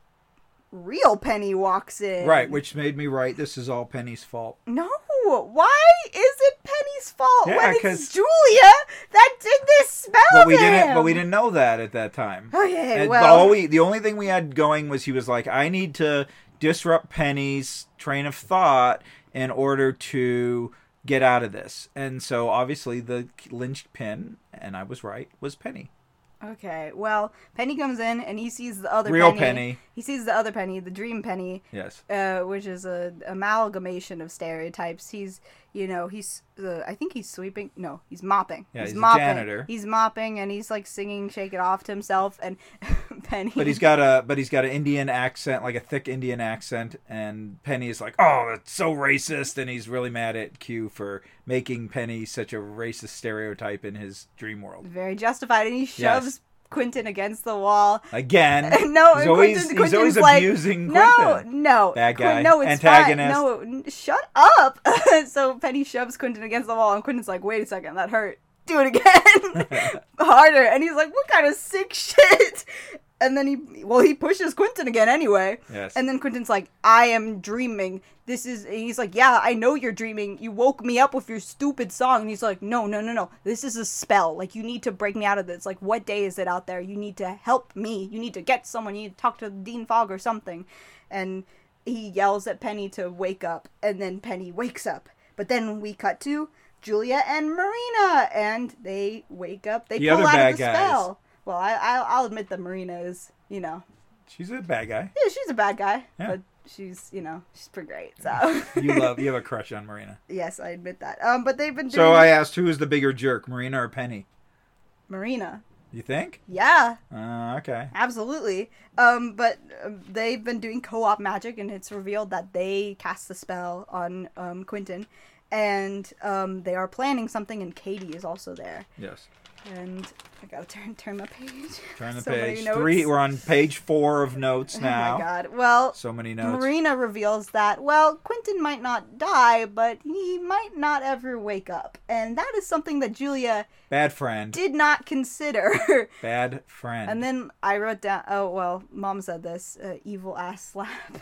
B: real Penny walks in.
A: Right, which made me write, this is all Penny's fault.
B: No, why is it Penny's fault
A: yeah,
B: when
A: cause...
B: it's Julia that did this spell
A: but we
B: to
A: didn't,
B: him?
A: But we didn't know that at that time.
B: Okay,
A: and
B: well...
A: All we, the only thing we had going was he was like, I need to disrupt Penny's train of thought in order to get out of this. And so, obviously, the linchpin, and I was right, was Penny.
B: Okay, well, Penny comes in and he sees the other
A: Real
B: Penny.
A: Penny.
B: He sees the other Penny, the Dream Penny.
A: Yes.
B: Uh, which is a amalgamation of stereotypes. He's, you know, he's, uh, I think he's sweeping. No, he's mopping.
A: Yeah,
B: he's,
A: he's
B: mopping.
A: a janitor.
B: He's mopping and he's like singing "Shake It Off" to himself. And Penny.
A: But he's got a, but he's got an Indian accent, like a thick Indian accent. And Penny is like, oh, that's so racist. And he's really mad at Q for making Penny such a racist stereotype in his dream world.
B: Very justified, and he shoves.
A: Yes.
B: Quentin against the wall
A: again.
B: no,
A: he's always,
B: Quentin,
A: he's always
B: like,
A: abusing
B: no,
A: Quentin.
B: No,
A: bad guy.
B: Qu- no, it's
A: antagonist.
B: Fine. No, shut up. So Penny shoves Quentin against the wall, and Quentin's like, "Wait a second, that hurt. Do it again, harder." And he's like, "What kind of sick shit?" And then he, well, he pushes Quentin again anyway.
A: Yes.
B: And then Quentin's like, "I am dreaming. This is," and he's like, "Yeah, I know you're dreaming. You woke me up with your stupid song." And he's like, no, no, no, no. This is a spell. Like, you need to break me out of this. Like, what day is it out there? You need to help me. You need to get someone. You need to talk to Dean Fogg or something. And he yells at Penny to wake up. And then Penny wakes up. But then we cut to Julia and Marina. And they wake up. They
A: the
B: pull
A: other
B: out
A: bad
B: of the
A: guys.
B: spell. Well, I, I'll, I'll admit that Marina is, you know.
A: She's a bad guy.
B: Yeah, she's a bad guy.
A: Yeah.
B: But she's, you know, she's pretty great. So
A: you love, you have a crush on Marina.
B: Yes, I admit that. Um, but they've been doing...
A: So I asked, who is the bigger jerk, Marina or Penny?
B: Marina.
A: You think?
B: Yeah.
A: Uh, okay.
B: Absolutely. Um, but um, they've been doing co-op magic, and it's revealed that they cast the spell on um, Quentin, and um, they are planning something, and Katie is also there.
A: Yes.
B: And I gotta turn turn my page.
A: Turn the
B: so
A: page. Three. We're on page four of notes now.
B: Oh my god. Well,
A: so many notes.
B: Marina reveals that, well, Quentin might not die, but he might not ever wake up. And that is something that Julia
A: bad friend
B: did not consider.
A: Bad friend.
B: And then I wrote down, oh, well, Mom said this, uh, evil ass slap.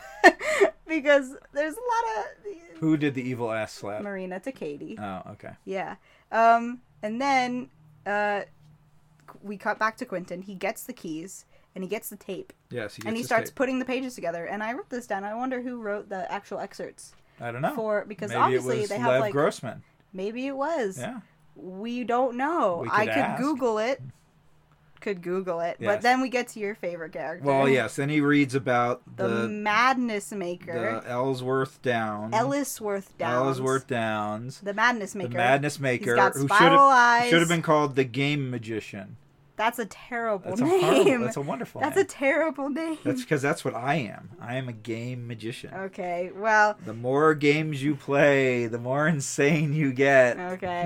B: Because there's a lot of...
A: Who did the evil ass slap?
B: Marina to Katie.
A: Oh, okay.
B: Yeah. Um, and then... Uh, we cut back to Quentin. He gets the keys and he gets the tape.
A: Yes, he gets
B: and he
A: his
B: starts
A: tape.
B: putting the pages together. And I wrote this down. I wonder who wrote the actual excerpts.
A: I don't know.
B: For because
A: maybe
B: obviously
A: it was
B: they have
A: Lev
B: like
A: Grossman.
B: Maybe it was.
A: Yeah.
B: We don't know.
A: We could
B: I could
A: ask.
B: Google it. could Google it.
A: Yes.
B: But then we get to your favorite character.
A: Well, yes. Then he reads about
B: The,
A: the
B: Madness Maker.
A: the Ellsworth Downs.
B: Ellisworth Downs.
A: Ellsworth Downs.
B: The Madness Maker.
A: The Madness Maker.
B: He's got
A: who
B: spiral eyes.
A: should have been called the Game Magician.
B: That's a terrible
A: That's a
B: name.
A: horrible, that's a wonderful
B: That's
A: name.
B: a terrible name.
A: That's because that's what I am. I am a game magician.
B: Okay, well...
A: The more games you play, the more insane you get.
B: Okay.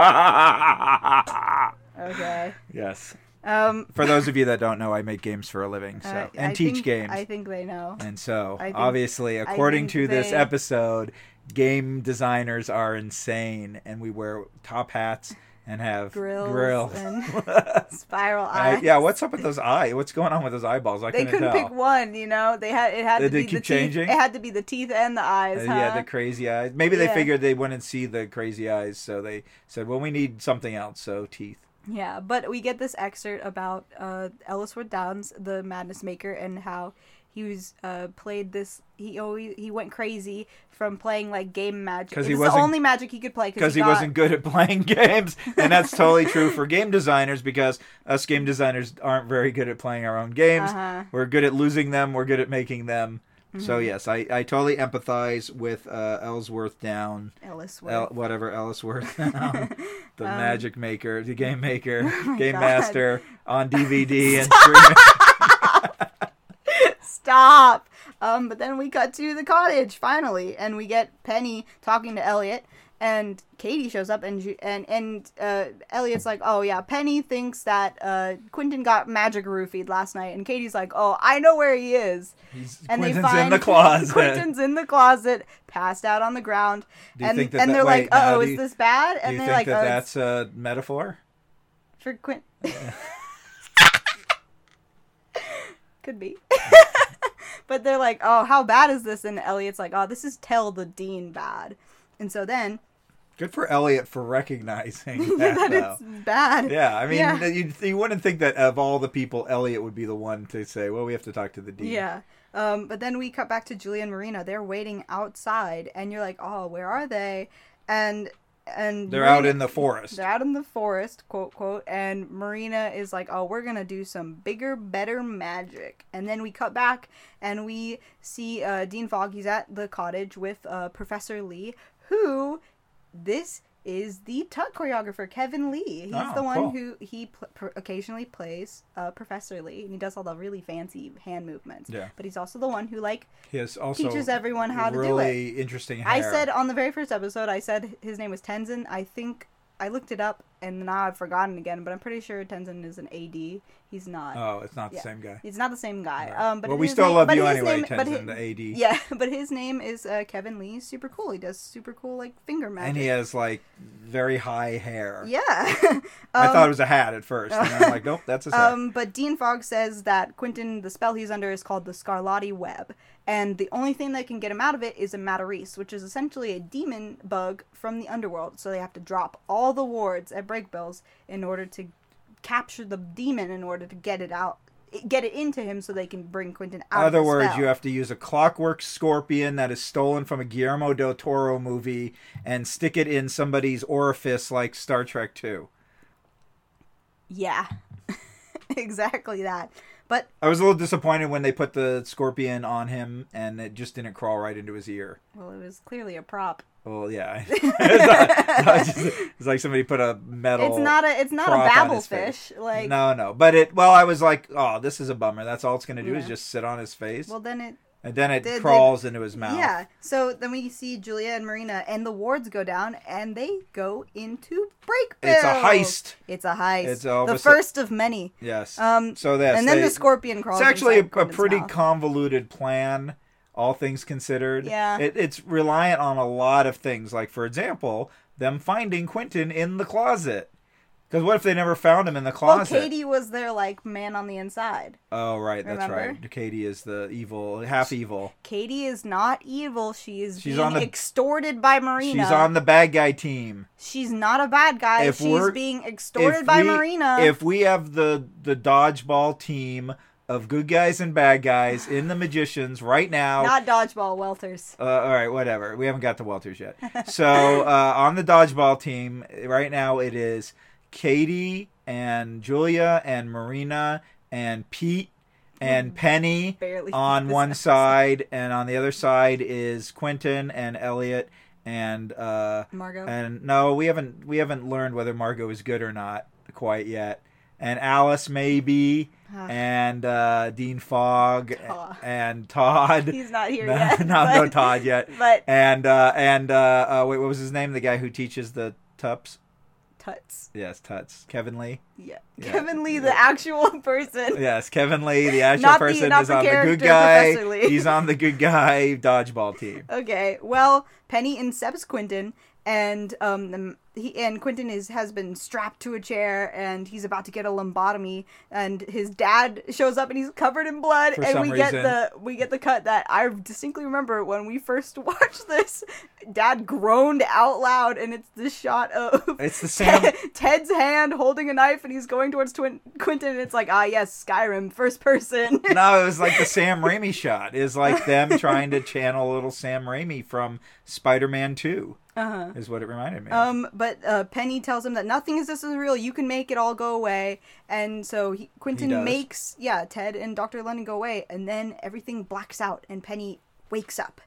B: Okay.
A: Yes.
B: Um,
A: For those of you that don't know, I make games for a living, so
B: I-
A: and
B: I
A: teach
B: think-
A: games.
B: I think they know.
A: And so,
B: I think-
A: obviously, according
B: think
A: to this
B: they-
A: episode, game designers are insane, and we wear top hats and have
B: Grills,
A: grills.
B: and spiral
A: I-
B: eyes.
A: yeah, what's up with those eyes? What's going on with those eyeballs? I
B: They
A: couldn't
B: couldn't
A: tell.
B: pick one, you know. They had it had
A: Did
B: to
A: they
B: be
A: keep
B: the
A: changing?
B: teeth. It had to be the teeth and the eyes.
A: Uh,
B: huh?
A: yeah, the crazy eyes. Maybe they
B: Yeah.
A: figured they wouldn't see the crazy eyes, so they said, "Well, we need something else." So teeth.
B: Yeah, but we get this excerpt about uh, Ellisworth Downs, the Madness Maker, and how he was uh, played this. He always he went crazy from playing like game magic.
A: 'Cause
B: It
A: he
B: was the
A: wasn't-
B: only magic he could play
A: Because
B: he,
A: he,
B: got,
A: wasn't good at playing games, and that's totally true for game designers. Because us game designers aren't very good at playing our own games.
B: Uh-huh.
A: We're good at losing them. We're good at making them. So
B: Mm-hmm.
A: yes, I, I totally empathize with uh, Ellsworth Down,
B: Ellisworth.
A: El, whatever Ellsworth Down, the
B: Um,
A: magic maker, the game maker, game
B: God.
A: master on D V D and streaming.
B: Stop. Um, but then we cut to the cottage finally, and we get Penny talking to Elliot, and Katie shows up, and she- and and uh, Elliot's like, "Oh yeah, Penny thinks that uh, Quentin got magic roofied last night," and Katie's like, "Oh, I know where he is."
A: He's,
B: And
A: Quentin's
B: they find
A: in the closet.
B: Quentin's in the closet, passed out on the ground,
A: Do you
B: and
A: think that
B: and
A: that-
B: they're
A: wait,
B: like,
A: now,
B: "Oh,
A: do
B: is
A: you-
B: this bad?"
A: Do
B: And
A: you
B: they're
A: think
B: like,
A: that
B: "Oh,
A: that's a metaphor?
B: it's for Quentin." Could be. But they're like, "Oh, how bad is this?" And Elliot's like, "Oh, this is Tell the Dean bad." And so then
A: Good for Elliot for recognizing that,
B: that
A: though.
B: it's bad.
A: Yeah, I mean,
B: Yeah.
A: you you wouldn't think that of all the people, Elliot would be the one to say, "Well, we have to talk to the dean."
B: Yeah. Um, but then we cut back to Julia and Marina. They're waiting outside, and you're like, "Oh, where are they?" And and
A: They're
B: Marina-
A: out in the forest.
B: They're out in the forest, quote, quote, and Marina is like, "Oh, we're gonna do some bigger, better magic." And then we cut back, and we see uh, Dean Fogg. He's at the cottage with uh, Professor Lee, who, this is the Tut choreographer, Kevin Lee. He's
A: Oh,
B: the one
A: cool.
B: who, he pl- pr- occasionally plays uh, Professor Lee, and he does all the really fancy hand movements.
A: Yeah.
B: But he's also the one who, like,
A: He has also
B: teaches everyone how to do
A: really interesting hair.
B: I said on the very first episode, I said his name was Tenzin. I think I looked it up, and now I've forgotten again, but I'm pretty sure Tenzin is an A D. He's not.
A: Oh, it's not the
B: Yeah.
A: same guy.
B: He's not the same guy.
A: Right.
B: Um, but
A: well, we
B: his
A: still
B: name-
A: love
B: but
A: you
B: his
A: anyway,
B: name- but
A: Tenzin,
B: hi-
A: the A D.
B: Yeah, but his name is uh, Kevin Lee. He's super cool. He does super cool, like, finger magic.
A: And he has, like, very high hair.
B: Yeah.
A: I
B: Um,
A: thought it was a hat at first. And I'm like, nope, that's his hair.
B: Um, but Dean Fogg says that Quentin, the spell he's under, is called the Scarlatti Web, and the only thing that can get him out of it is a Matarese, which is essentially a demon bug from the underworld. So they have to drop all the wards at Breakbills in order to capture the demon, in order to get it out, get it into him, so they can bring Quentin out.
A: In other
B: of the
A: words,
B: spell.
A: you have to use a clockwork scorpion that is stolen from a Guillermo del Toro movie and stick it in somebody's orifice like Star Trek two.
B: Yeah, exactly that. But
A: I was a little disappointed when they put the scorpion on him and it just didn't crawl right into his ear.
B: well, it was clearly a prop.
A: Well, yeah. it's, not- it's just- it's like somebody put a metal.
B: It's not a. It's not a
A: prop on
B: babble
A: his face.
B: fish. Like
A: no, no. But it. Well, I was like, oh, this is a bummer. That's all it's going to do is
B: Yeah.
A: just sit on his face,
B: well, then it.
A: and then it
B: they- they-
A: crawls into his mouth.
B: Yeah. So then we see Julia and Marina, and the wards go down, and they go into Breakbill.
A: It's a heist.
B: It's a heist.
A: It's all
B: the
A: of a su-
B: first of many.
A: Yes.
B: Um,
A: so that's
B: and then
A: they-
B: the scorpion crawls.
A: It's actually a,
B: inside
A: a
B: Quentin's
A: pretty
B: mouth.
A: convoluted plan, all things considered.
B: Yeah.
A: It, it's reliant on a lot of things. Like, for example, them finding Quentin in the closet. Because what if they never found him in the
B: Well,
A: closet?
B: Katie was their like man on the inside.
A: Oh, right. That's
B: Remember?
A: right. Katie is the evil, half evil.
B: Katie is not evil. She is
A: She's
B: being
A: on the-
B: extorted by Marina.
A: She's on the bad guy team.
B: She's not a bad guy.
A: If
B: She's
A: we're-
B: being extorted
A: If
B: by
A: we-
B: Marina.
A: If we have the, the dodgeball team of good guys and bad guys in the Magicians right now.
B: Not dodgeball, welters.
A: Uh, all right, whatever. We haven't got to Welters yet. So uh, on the dodgeball team right now, it is Katie, and Julia and Marina and Pete and Penny
B: Barely
A: on
B: this
A: one
B: episode.
A: side, and on the other side is Quentin and Elliot and uh
B: Margot.
A: and no, we haven't we haven't learned whether Margot is good or not quite yet. And Alice maybe,
B: Ah.
A: and uh, Dean Fogg
B: Todd.
A: and Todd.
B: He's not here
A: no,
B: yet.
A: no,
B: but,
A: no Todd yet.
B: But
A: And uh, and uh, uh, wait, what was his name? The guy who teaches the Tups.
B: Tuts.
A: Yes, Tuts. Kevin Lee.
B: Yeah.
A: Yeah.
B: Kevin Lee, the actual person.
A: Yes, Kevin Lee, the actual
B: Not the-
A: person,
B: not
A: is
B: the
A: on the good
B: character,
A: guy.
B: Professor Lee.
A: He's on the good guy dodgeball team.
B: Okay, well, Penny incepts Quentin, and um, the, he and Quentin is has been strapped to a chair, and he's about to get a lobotomy, and his dad shows up, and he's covered in blood,
A: For
B: and
A: some
B: we get
A: reason.
B: the we get the cut that I distinctly remember when we first watched this. Dad groaned out loud, and it's the shot of
A: It's the Sam.
B: Ted, Ted's hand holding a knife, and he's going towards Twin, Quentin, and it's like, ah, yes, Skyrim, first person.
A: No, it was like the Sam Raimi shot. It's like them trying to channel a little Sam Raimi from Spider-Man two.
B: Uh-huh.
A: Is what it reminded me of.
B: Um, but uh, Penny tells him that nothing is this is real. You can make it all go away, and so he, Quentin
A: He does.
B: makes yeah Ted and Doctor London go away, and then everything blacks out, and Penny wakes up.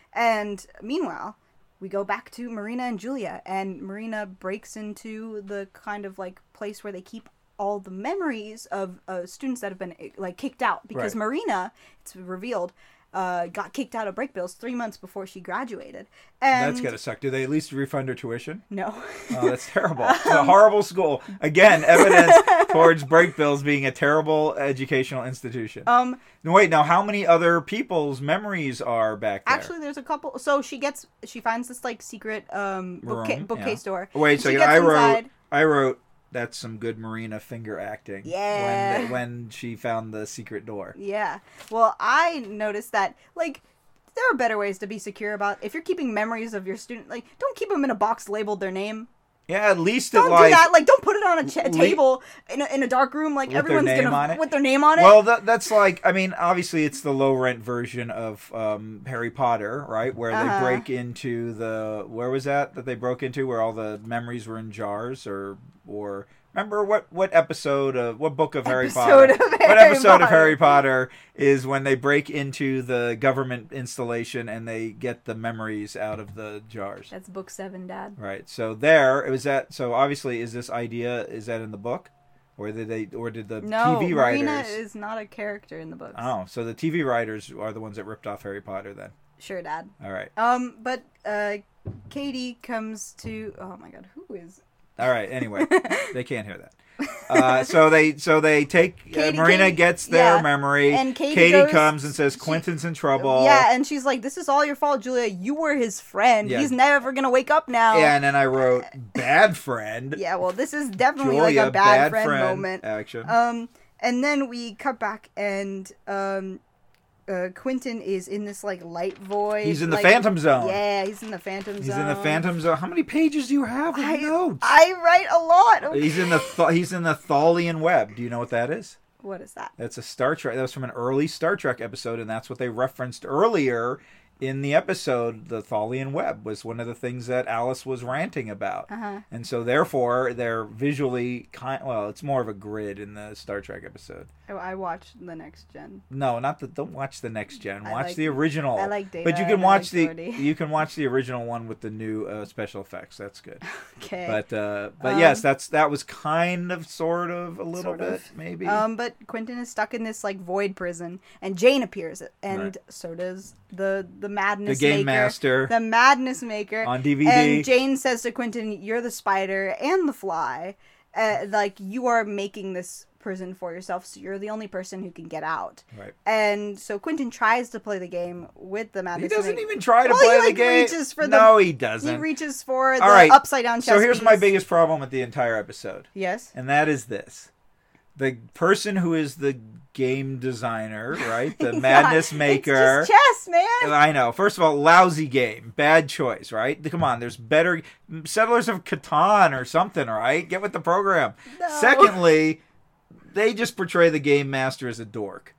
B: And meanwhile, we go back to Marina and Julia, and Marina breaks into the kind of like place where they keep all the memories of uh, students that have been like kicked out because
A: Right.
B: Marina, it's revealed, uh, got kicked out of Breakbills three months before she graduated. And
A: That's gotta suck. Do they at least refund her tuition?
B: no.
A: Oh, that's terrible. It's a horrible school. Again, evidence towards Breakbills being a terrible educational institution.
B: um.
A: No, wait, now how many other people's memories are back there?
B: Actually, there's a couple. So she gets, she finds this like secret um bookca-
A: Room,
B: bookcase
A: yeah.
B: door.
A: Wait, so
B: She
A: I
B: gets
A: wrote,
B: inside.
A: I wrote, that's some good Marina finger acting.
B: Yeah.
A: When, when she found the secret door.
B: Yeah. Well, I noticed that like there are better ways to be secure about if you're keeping memories of your student. Like, don't keep them in a box labeled their name.
A: Yeah, at least it
B: Don't
A: like.
B: do that. Like, don't put it on a ch-
A: le-
B: table in a, in a dark room. Like
A: With their
B: everyone's
A: name
B: gonna
A: on it?
B: with their name on it.
A: Well, that, that's like, I mean, obviously it's the low rent version of um, Harry Potter, right? Where
B: Uh-huh.
A: they break into the, where was that that they broke into where all the memories were in jars or, or, remember what, what episode of, what book of Harry Potter?
B: Episode of
A: what
B: Harry
A: episode of
B: Potter.
A: Harry Potter is when they break into the government installation and they get the memories out of the jars?
B: That's book seven, Dad.
A: Right. So there, it was that, so obviously is this idea, is that in the book? Or did they, or did the
B: No,
A: T V writers?
B: Marina is not a character in the books.
A: Oh, so the T V writers are the ones that ripped off Harry Potter then.
B: Sure, Dad.
A: All right.
B: Um, but uh, Katie comes to. Oh my God, who is?
A: All right. Anyway, they can't hear that. Uh, so they so they take uh,
B: Katie-
A: Marina
B: Katie-
A: gets their
B: yeah.
A: memory.
B: And Katie goes-
A: comes and says
B: she-
A: Quentin's in trouble.
B: Yeah, and she's like, "This is all your fault, Julia. You were his friend.
A: Yeah.
B: He's never gonna wake up now."
A: Yeah, and then I wrote bad friend.
B: Yeah, well, this is definitely
A: Julia,
B: like a bad, friend, moment.
A: action.
B: Um, and then we cut back, and um, uh, Quentin is in this like light void.
A: He's in the
B: like-
A: Phantom Zone.
B: Yeah, he's in the Phantom
A: He's
B: Zone.
A: in the Phantom Zone. How many pages do you have of
B: I,
A: notes?
B: I write a lot.
A: He's in the th- he's in the Thalian web. Do you know what that is?
B: What is that?
A: That's a Star Trek. That was from an early Star Trek episode, and that's what they referenced earlier in the episode. The Thalian web was one of the things that Alice was ranting about,
B: Uh-huh.
A: and so therefore they're visually kind. Well, it's more of a grid in the Star Trek episode.
B: Oh, I watched the Next Gen.
A: No, not the. Don't watch the next gen.
B: I
A: Watch
B: like-
A: the original.
B: I like Data.
A: But you can
B: and I
A: watch
B: like
A: the
B: Geordi.
A: you can watch the original one with the new uh, special effects. That's good.
B: Okay.
A: But uh, but
B: Um,
A: yes, that's that was kind of sort of a little
B: Sort
A: bit
B: of.
A: maybe.
B: Um, but Quentin is stuck in this like void prison, and Jane appears, and
A: Right.
B: so does the the madness
A: the game
B: maker,
A: master
B: the madness maker
A: on D V D.
B: And Jane says to Quentin, "You're the spider and the fly. Uh, like you are making this prison for yourself, so you're the only person who can get out."
A: Right.
B: And so Quentin tries to play the game with the
A: He
B: madness.
A: doesn't
B: maker.
A: even try to
B: Well,
A: play
B: he,
A: the
B: like,
A: game.
B: reaches for the-
A: no, he
B: He
A: doesn't.
B: reaches for the
A: All right.
B: upside down chess
A: So here's my
B: piece.
A: biggest problem with the entire episode,
B: Yes.
A: and that is this: the person who is the game designer, right, the
B: Yeah,
A: madness maker.
B: It's just chess, man.
A: I know. First of all, lousy game, bad choice, right? Come on, there's better Settlers of Catan or something, right? Get with the program.
B: No.
A: Secondly, they just portray the game master as a dork.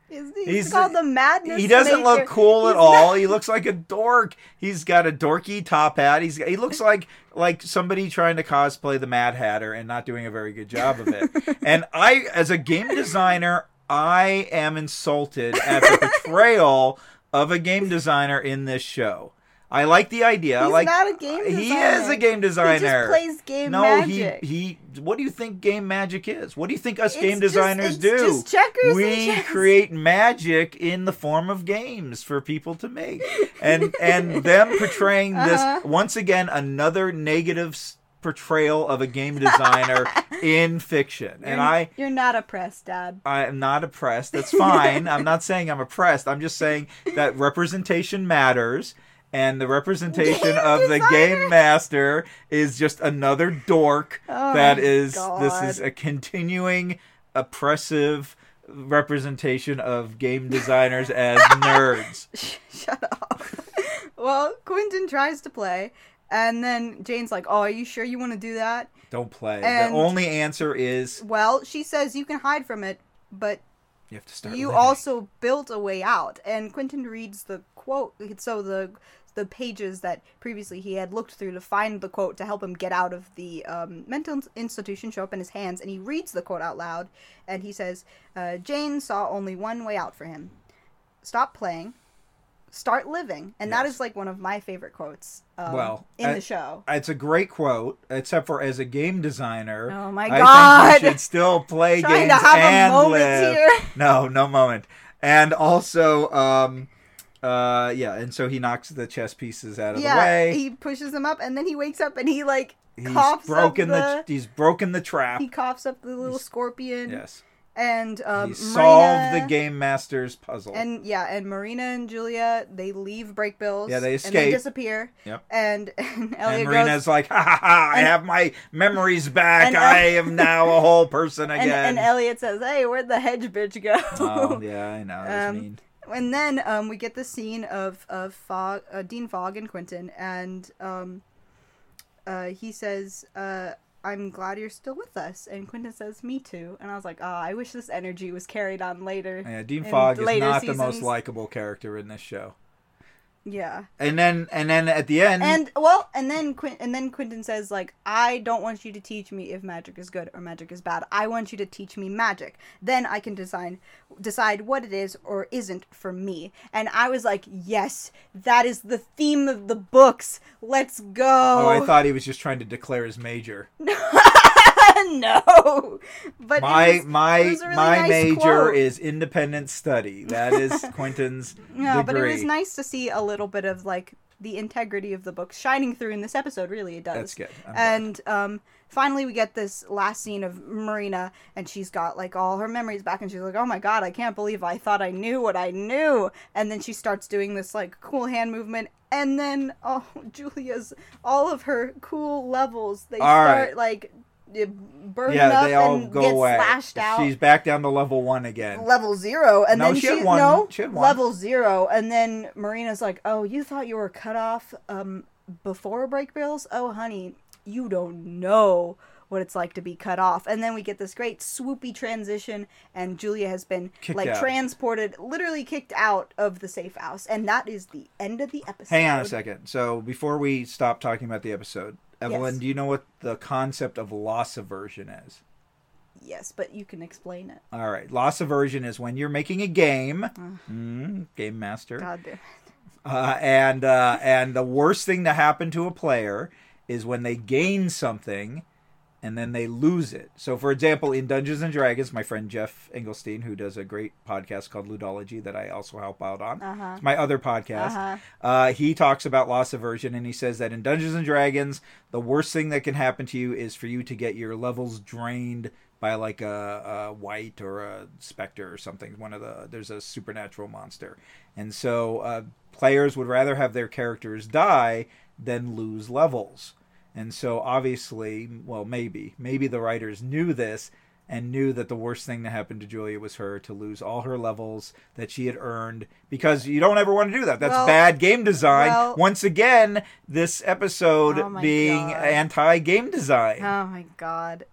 B: He's, he's,
A: He's-
B: called the Madness
A: He doesn't
B: Maker.
A: look cool at
B: He's
A: all.
B: not-
A: He looks like a dork. He's got a dorky top hat. He's he looks like like somebody trying to cosplay the Mad Hatter and not doing a very good job of it. And I, as a game designer, I am insulted at the portrayal of a game designer in this show. I like the idea.
B: He's
A: I like
B: not a game designer.
A: He is a game designer.
B: He just plays game
A: no,
B: magic.
A: he he. What do you think game magic is? What do you think us
B: It's
A: game
B: just-
A: designers
B: it's
A: do?
B: just checkers
A: we
B: and chess.
A: create magic in the form of games for people to make, and and them portraying this
B: Uh-huh.
A: once again another negative s- portrayal of a game designer in fiction. And
B: You're-
A: I
B: You're not oppressed, Dad.
A: I am not oppressed. That's fine. I'm not saying I'm oppressed. I'm just saying that representation matters. And the representation
B: Game
A: of the
B: designer?
A: game master is just another dork
B: Oh
A: that
B: my
A: is
B: God.
A: this is a continuing oppressive representation of game designers as nerds.
B: Shut up. Well, Quentin tries to play, and then Jane's like, "Oh, are you sure you want to do that?"
A: Don't play.
B: And-
A: the only answer is
B: Well, she says you can hide from it, but
A: you have to start
B: you
A: living.
B: also built a way out. And Quentin reads the quote, so the the pages that previously he had looked through to find the quote to help him get out of the um, mental institution show up in his hands, and he reads the quote out loud, and he says, uh, Jane saw only one way out for him. Stop playing, start living. And that
A: Yes.
B: is like one of my favorite quotes um,
A: Well,
B: in
A: I-
B: the show.
A: It's a great quote, except for as a game designer.
B: Oh my
A: I
B: God.
A: think you should still play
B: Trying
A: games
B: to have a
A: and
B: moment
A: live.
B: here.
A: No, no moment. And also, um, uh, yeah, and so he knocks the chess pieces out of
B: Yeah,
A: the way.
B: he pushes them up, and then he wakes up and he like
A: He's
B: coughs
A: broken
B: up
A: the,
B: the,
A: he's broken the trap.
B: he coughs up the little scorpion.
A: Yes,
B: And um,
A: he solved
B: Marina-
A: the game master's puzzle.
B: And yeah, and Marina and Julia, they leave Breakbills.
A: Yeah, they
B: And
A: escape.
B: they disappear.
A: Yep.
B: And, and Elliot
A: and Marina's
B: goes,
A: like, ha ha ha! I
B: and-
A: have my memories back.
B: and-
A: I am now a whole person
B: and,
A: again.
B: and Elliot says, "Hey, where'd the hedge bitch go?"
A: Oh yeah, I know. That's
B: Um,
A: mean.
B: And then um, we get the scene of of Fogg, uh, Dean Fogg and Quentin, and um, uh, he says, uh, "I'm glad you're still with us." And Quentin says, "Me too." And I was like, "Ah, I wish this energy was carried on later."
A: Yeah, Dean
B: in
A: Fogg is
B: later
A: not the most
B: seasons.
A: likable character in this show.
B: Yeah.
A: And then, and then at the end,
B: And well, and then Quint, and then Quentin says, like, "I don't want you to teach me if magic is good or magic is bad. I want you to teach me magic. Then I can decide decide what it is or isn't for me." And I was like, "Yes, that is the theme of the books. Let's go."
A: oh, I thought he was just trying to declare his major.
B: No, but
A: My
B: it was,
A: my
B: it was a really
A: my
B: nice
A: major
B: quote.
A: is independent study. That is Quentin's
B: No,
A: degree.
B: but it was nice to see a little bit of like the integrity of the book shining through in this episode. Really, it does.
A: That's good. I'm glad.
B: And um, finally, we get this last scene of Marina, and she's got like all her memories back, and she's like, "Oh my god, I can't believe I thought I knew what I knew." And then she starts doing this like cool hand movement, and then oh, Julia's all of her cool levels they
A: All
B: start
A: right.
B: like burning
A: yeah,
B: up
A: they all
B: and
A: go
B: get
A: away.
B: slashed out.
A: She's back down to level one again.
B: Level zero, and
A: No,
B: then
A: she had
B: she
A: one.
B: no
A: She had one.
B: level zero, and then Marina's like, "Oh, you thought you were cut off um before Breakbills? Oh, honey, you don't know what it's like to be cut off." And then we get this great swoopy transition, and Julia has been
A: Kicked
B: like
A: out.
B: transported, literally kicked out of the safe house, and that is the end of the episode.
A: Hang on a second. So before we stop talking about the episode, Evelyn,
B: Yes.
A: do you know what the concept of loss aversion is?
B: Yes, but you can explain it.
A: All right, loss aversion is when you're making a game, mm, game master,
B: God damn it.
A: uh, and uh, and the worst thing to happen to a player is when they gain something and then they lose it. So, for example, in Dungeons and Dragons, my friend Jeff Engelstein, who does a great podcast called Ludology that I also help out on,
B: Uh-huh.
A: it's my other podcast.
B: Uh-huh.
A: Uh, he talks about loss aversion, and he says that in Dungeons and Dragons, the worst thing that can happen to you is for you to get your levels drained by like a, a white or a specter or something. One of the there's a supernatural monster, and so uh, players would rather have their characters die than lose levels. And so obviously, well, maybe maybe the writers knew this and knew that the worst thing to happen to Julia was her to lose all her levels that she had earned, because you don't ever want to do that. That's
B: Well-
A: bad game design.
B: well-
A: Once again, this episode
B: Oh my
A: being
B: God.
A: anti-game design.
B: Oh my god.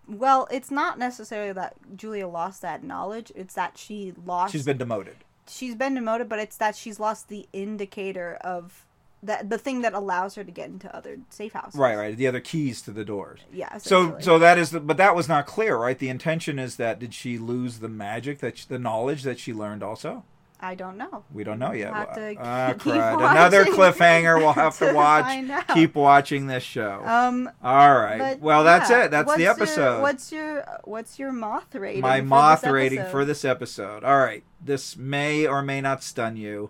B: Well, it's not necessarily that Julia lost that knowledge. It's that she lost...
A: She's been demoted.
B: She's been demoted, but it's that she's lost the indicator of... That, the thing that allows her to get into other safe houses.
A: Right, right. The other keys to the doors.
B: Yeah,
A: So, so that is... The, but that was not clear, right? The intention is that... Did she lose the magic, that she, the knowledge that she learned also?
B: I don't know.
A: We don't know yet.
B: We'll have to
A: Ah,
B: keep
A: crud. Another
B: watching
A: cliffhanger. We'll have to
B: to
A: watch.
B: find out.
A: Keep watching this show.
B: Um.
A: All right.
B: But,
A: Well, that's
B: yeah.
A: it. That's
B: What's
A: the
B: your-
A: episode.
B: what's your What's your moth rating?
A: My
B: for
A: moth
B: this
A: rating
B: episode?
A: for this episode. All right. This may or may not stun you.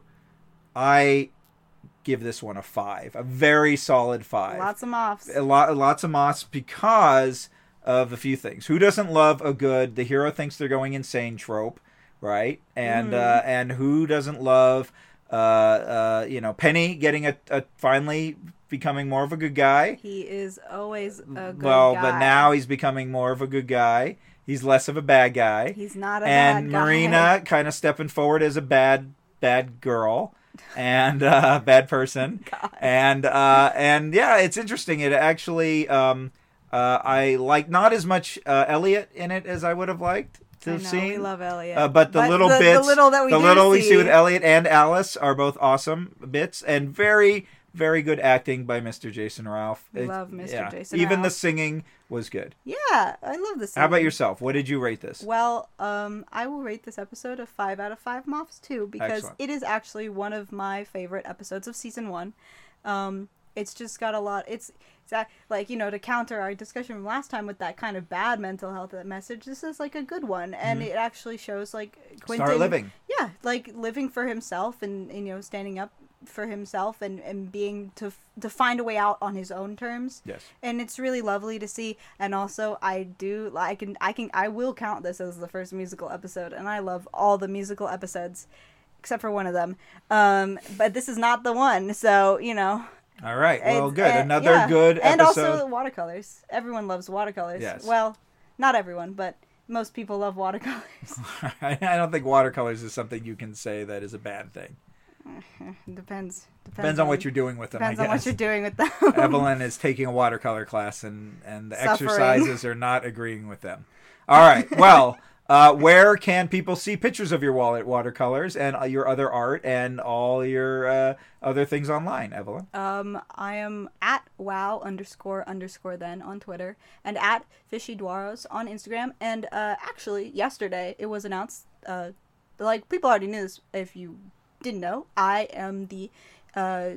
A: I give this one a five. A very solid five.
B: Lots of moths.
A: A lot, lots of moths because of a few things. Who doesn't love a good the hero thinks they're going insane trope, right? And
B: Mm.
A: uh, and who doesn't love uh, uh, you know, Penny getting a, a finally becoming more of a good guy.
B: He is always a good
A: well,
B: guy.
A: but now he's becoming more of a good guy. He's less of a bad guy.
B: He's not a
A: and
B: bad guy.
A: Marina kind of stepping forward as a bad bad girl and uh bad person.
B: God.
A: And uh and yeah, it's interesting. It actually um uh I like not as much uh Elliot in it as I would have liked to
B: I
A: have
B: know,
A: seen.
B: we love Elliot.
A: Uh, but the
B: But
A: little
B: the,
A: bits,
B: the little that we
A: the
B: do
A: little we
B: see,
A: see with Elliot and Alice are both awesome bits and very, very good acting by Mister Jason Ralph.
B: We
A: It-
B: love Mister
A: yeah.
B: Jason
A: Even the
B: Ralph.
A: singing was good.
B: Yeah, I love this.
A: How about yourself? What did you rate this?
B: Well, um, I will rate this episode a five out of five moths too because
A: Excellent.
B: it is actually one of my favorite episodes of season one. Um, it's just got a lot. It's it's act- like, you know, to counter our discussion from last time with that kind of bad mental health message. This is like a good one, and it actually shows like Quentin
A: Mm-hmm. Start living.
B: Yeah, like living for himself and, and you know, standing up for himself and, and being to to find a way out on his own terms.
A: Yes.
B: And it's really lovely to see. And also, I do I can I can I will count this as the first musical episode, and I love all the musical episodes except for one of them. Um, but this is not the one, so you know.
A: All right. Well,
B: it's-
A: good.
B: uh,
A: Another
B: yeah.
A: good
B: And
A: episode.
B: also watercolors. Everyone loves watercolors.
A: Yes.
B: Well, not everyone, but most people love watercolors.
A: I don't think watercolors is something you can say that is a bad thing.
B: depends. Depends,
A: Depends on what you're doing with them, I
B: Depends on what
A: guess.
B: you're doing with them.
A: Evelyn is taking a watercolor class, and, and the
B: Suffering.
A: exercises are not agreeing with them. All right. Well, uh, where can people see pictures of your wallet watercolors and uh, your other art and all your uh, other things online, Evelyn?
B: Um, I am at wow underscore underscore then on Twitter and at Fishy Dwaros on Instagram. And uh, actually, yesterday it was announced. Uh, like people already knew this. If you didn't know, I am the uh,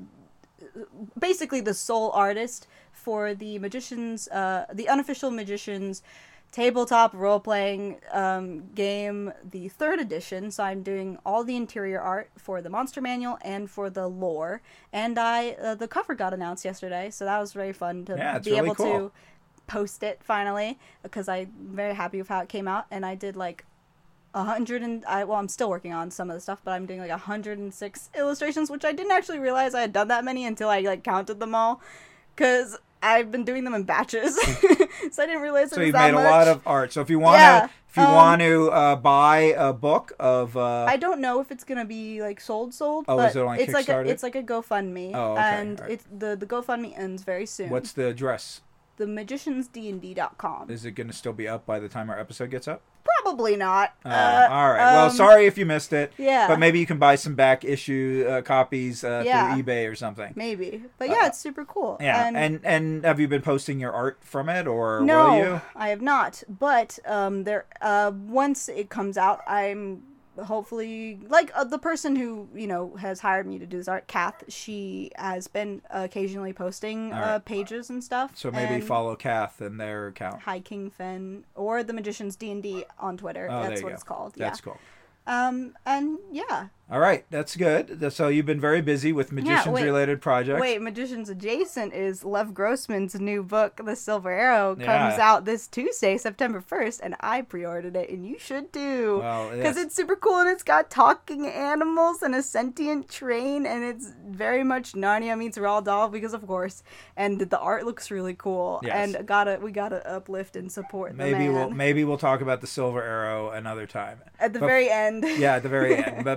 B: basically the sole artist for the magicians, uh, the unofficial magicians tabletop role-playing um, game, the third edition. So I'm doing all the interior art for the monster manual and for the lore. And I uh, the cover got announced yesterday, so that was very fun to
A: Yeah, it's
B: be
A: really
B: able
A: cool.
B: to post it finally, because I'm very happy with how it came out. And I did like a hundred and I well I'm still working on some of the stuff, but I'm doing like a hundred and six illustrations, which I didn't actually realize I had done that many until I like counted them all, because I've been doing them in batches, so I didn't realize it
A: So
B: was
A: you've
B: that
A: made
B: much.
A: a lot of art. So if you want to,
B: Yeah,
A: if you
B: um,
A: want to uh, buy a book of, uh,
B: I don't know if it's gonna be like sold, sold.
A: Oh,
B: but
A: is it on
B: it's like a,
A: Kickstarter?
B: it's like a GoFundMe,
A: Oh, okay,
B: and
A: alright.
B: it's the the GoFundMe ends very soon.
A: what's the address?
B: the magicians d n d dot com?
A: Is it going to still be up by the time our episode gets up?
B: Probably not.
A: Uh,
B: Uh,
A: all right. Well,
B: um,
A: sorry if you missed it.
B: Yeah.
A: But maybe you can buy some back issue uh, copies uh,
B: Yeah.
A: through eBay or something.
B: Maybe, but yeah,
A: Uh,
B: it's super cool.
A: Yeah.
B: and,
A: And, and have you been posting your art from it, or
B: no,
A: will you?
B: I have not. But um, there, uh, once it comes out, I'm hopefully like uh, the person who you know has hired me to do this art, Kath. She has been occasionally posting
A: All
B: uh,
A: right.
B: pages and stuff.
A: So maybe
B: and
A: follow Kath and their account.
B: Hi King Fen or the Magicians D and D on Twitter.
A: Oh, there
B: That's
A: you
B: what
A: go.
B: it's called.
A: That's
B: yeah.
A: cool.
B: Um. And yeah.
A: All right, that's good. So you've been very busy with magicians-related projects.
B: Wait, Magicians Adjacent is Lev Grossman's new book, The Silver Arrow, comes
A: Yeah.
B: out this Tuesday, September first, and I pre-ordered it, and you should too.
A: Well,
B: Because
A: yes.
B: it's super cool, and it's got talking animals and a sentient train, and it's very much Narnia meets Roald Dahl, because of course, and the art looks really cool,
A: Yes.
B: and gotta we gotta uplift and support
A: Maybe
B: the man.
A: we'll maybe we'll talk about the Silver Arrow another time.
B: At the
A: But-
B: very end.
A: Yeah, at the very end. But first, we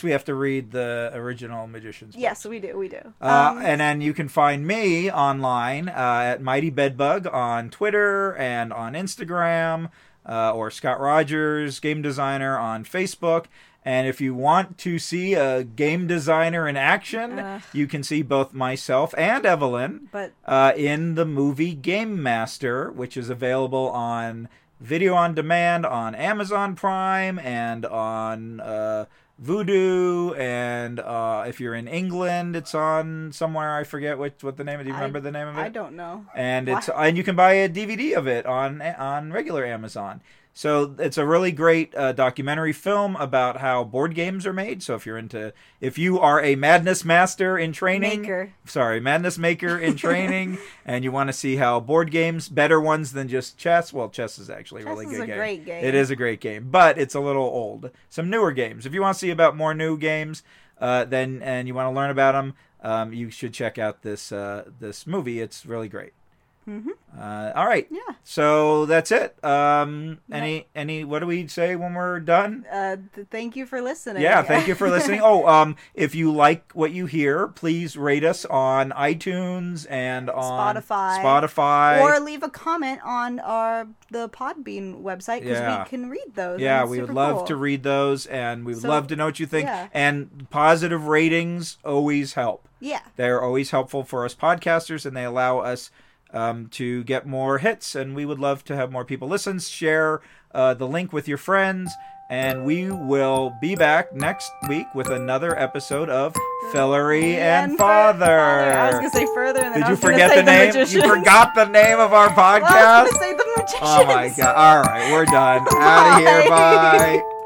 A: we have to read the original Magician's Book.
B: Yes, we do. We do.
A: Uh,
B: Um,
A: and then you can find me online uh, at Mighty Bedbug on Twitter and on Instagram, uh, or Scott Rogers, game designer, on Facebook. And if you want to see a game designer in action,
B: Uh.
A: you can see both myself and Evelyn
B: but
A: uh, in the movie Game Master, which is available on video on demand on Amazon Prime and on uh, Vudu. And uh, if you're in England, it's on somewhere. I forget what what the name. Do you
B: I-
A: remember the name of it?
B: I don't know.
A: and
B: Why?
A: it's and you can buy a D V D of it on on regular Amazon. So it's a really great uh, documentary film about how board games are made. So if you're into, if you are a Madness Master in training,
B: Maker.
A: sorry, Madness Maker in training, and you want to see how board games, better ones than just chess. Well, chess is actually a
B: Chess
A: really
B: is
A: good
B: a
A: game.
B: great game.
A: It is a great game, but it's a little old. Some newer games. If you want to see about more new games, uh, then and you want to learn about them, um, you should check out this uh, this movie. It's really great.
B: Mm-hmm.
A: Uh, all right.
B: Yeah.
A: So that's it. Um, any any what do we say when we're done?
B: Uh, th- thank you for listening.
A: Yeah, thank you for listening. Oh, um, if you like what you hear, please rate us on iTunes and on
B: Spotify.
A: Spotify.
B: Or leave a comment on our the Podbean website because
A: Yeah.
B: we can read those.
A: Yeah,
B: and it's
A: we would
B: super
A: love
B: cool.
A: to read those, and we would
B: So,
A: love to know what you think.
B: yeah.
A: And positive ratings always help.
B: Yeah.
A: They're always helpful for us podcasters, and they allow us um, to get more hits, and we would love to have more people listen. Share uh, the link with your friends, and we will be back next week with another episode of Fillory and,
B: And
A: Father.
B: Father. I was gonna say further, and then
A: Did
B: I
A: you
B: was gonna
A: forget
B: say
A: the name?
B: Magicians.
A: You forgot the name of our podcast?
B: Well, I was gonna say the Magicians.
A: Oh my god. All right, we're done. Out of here.
B: Bye.
A: Bye.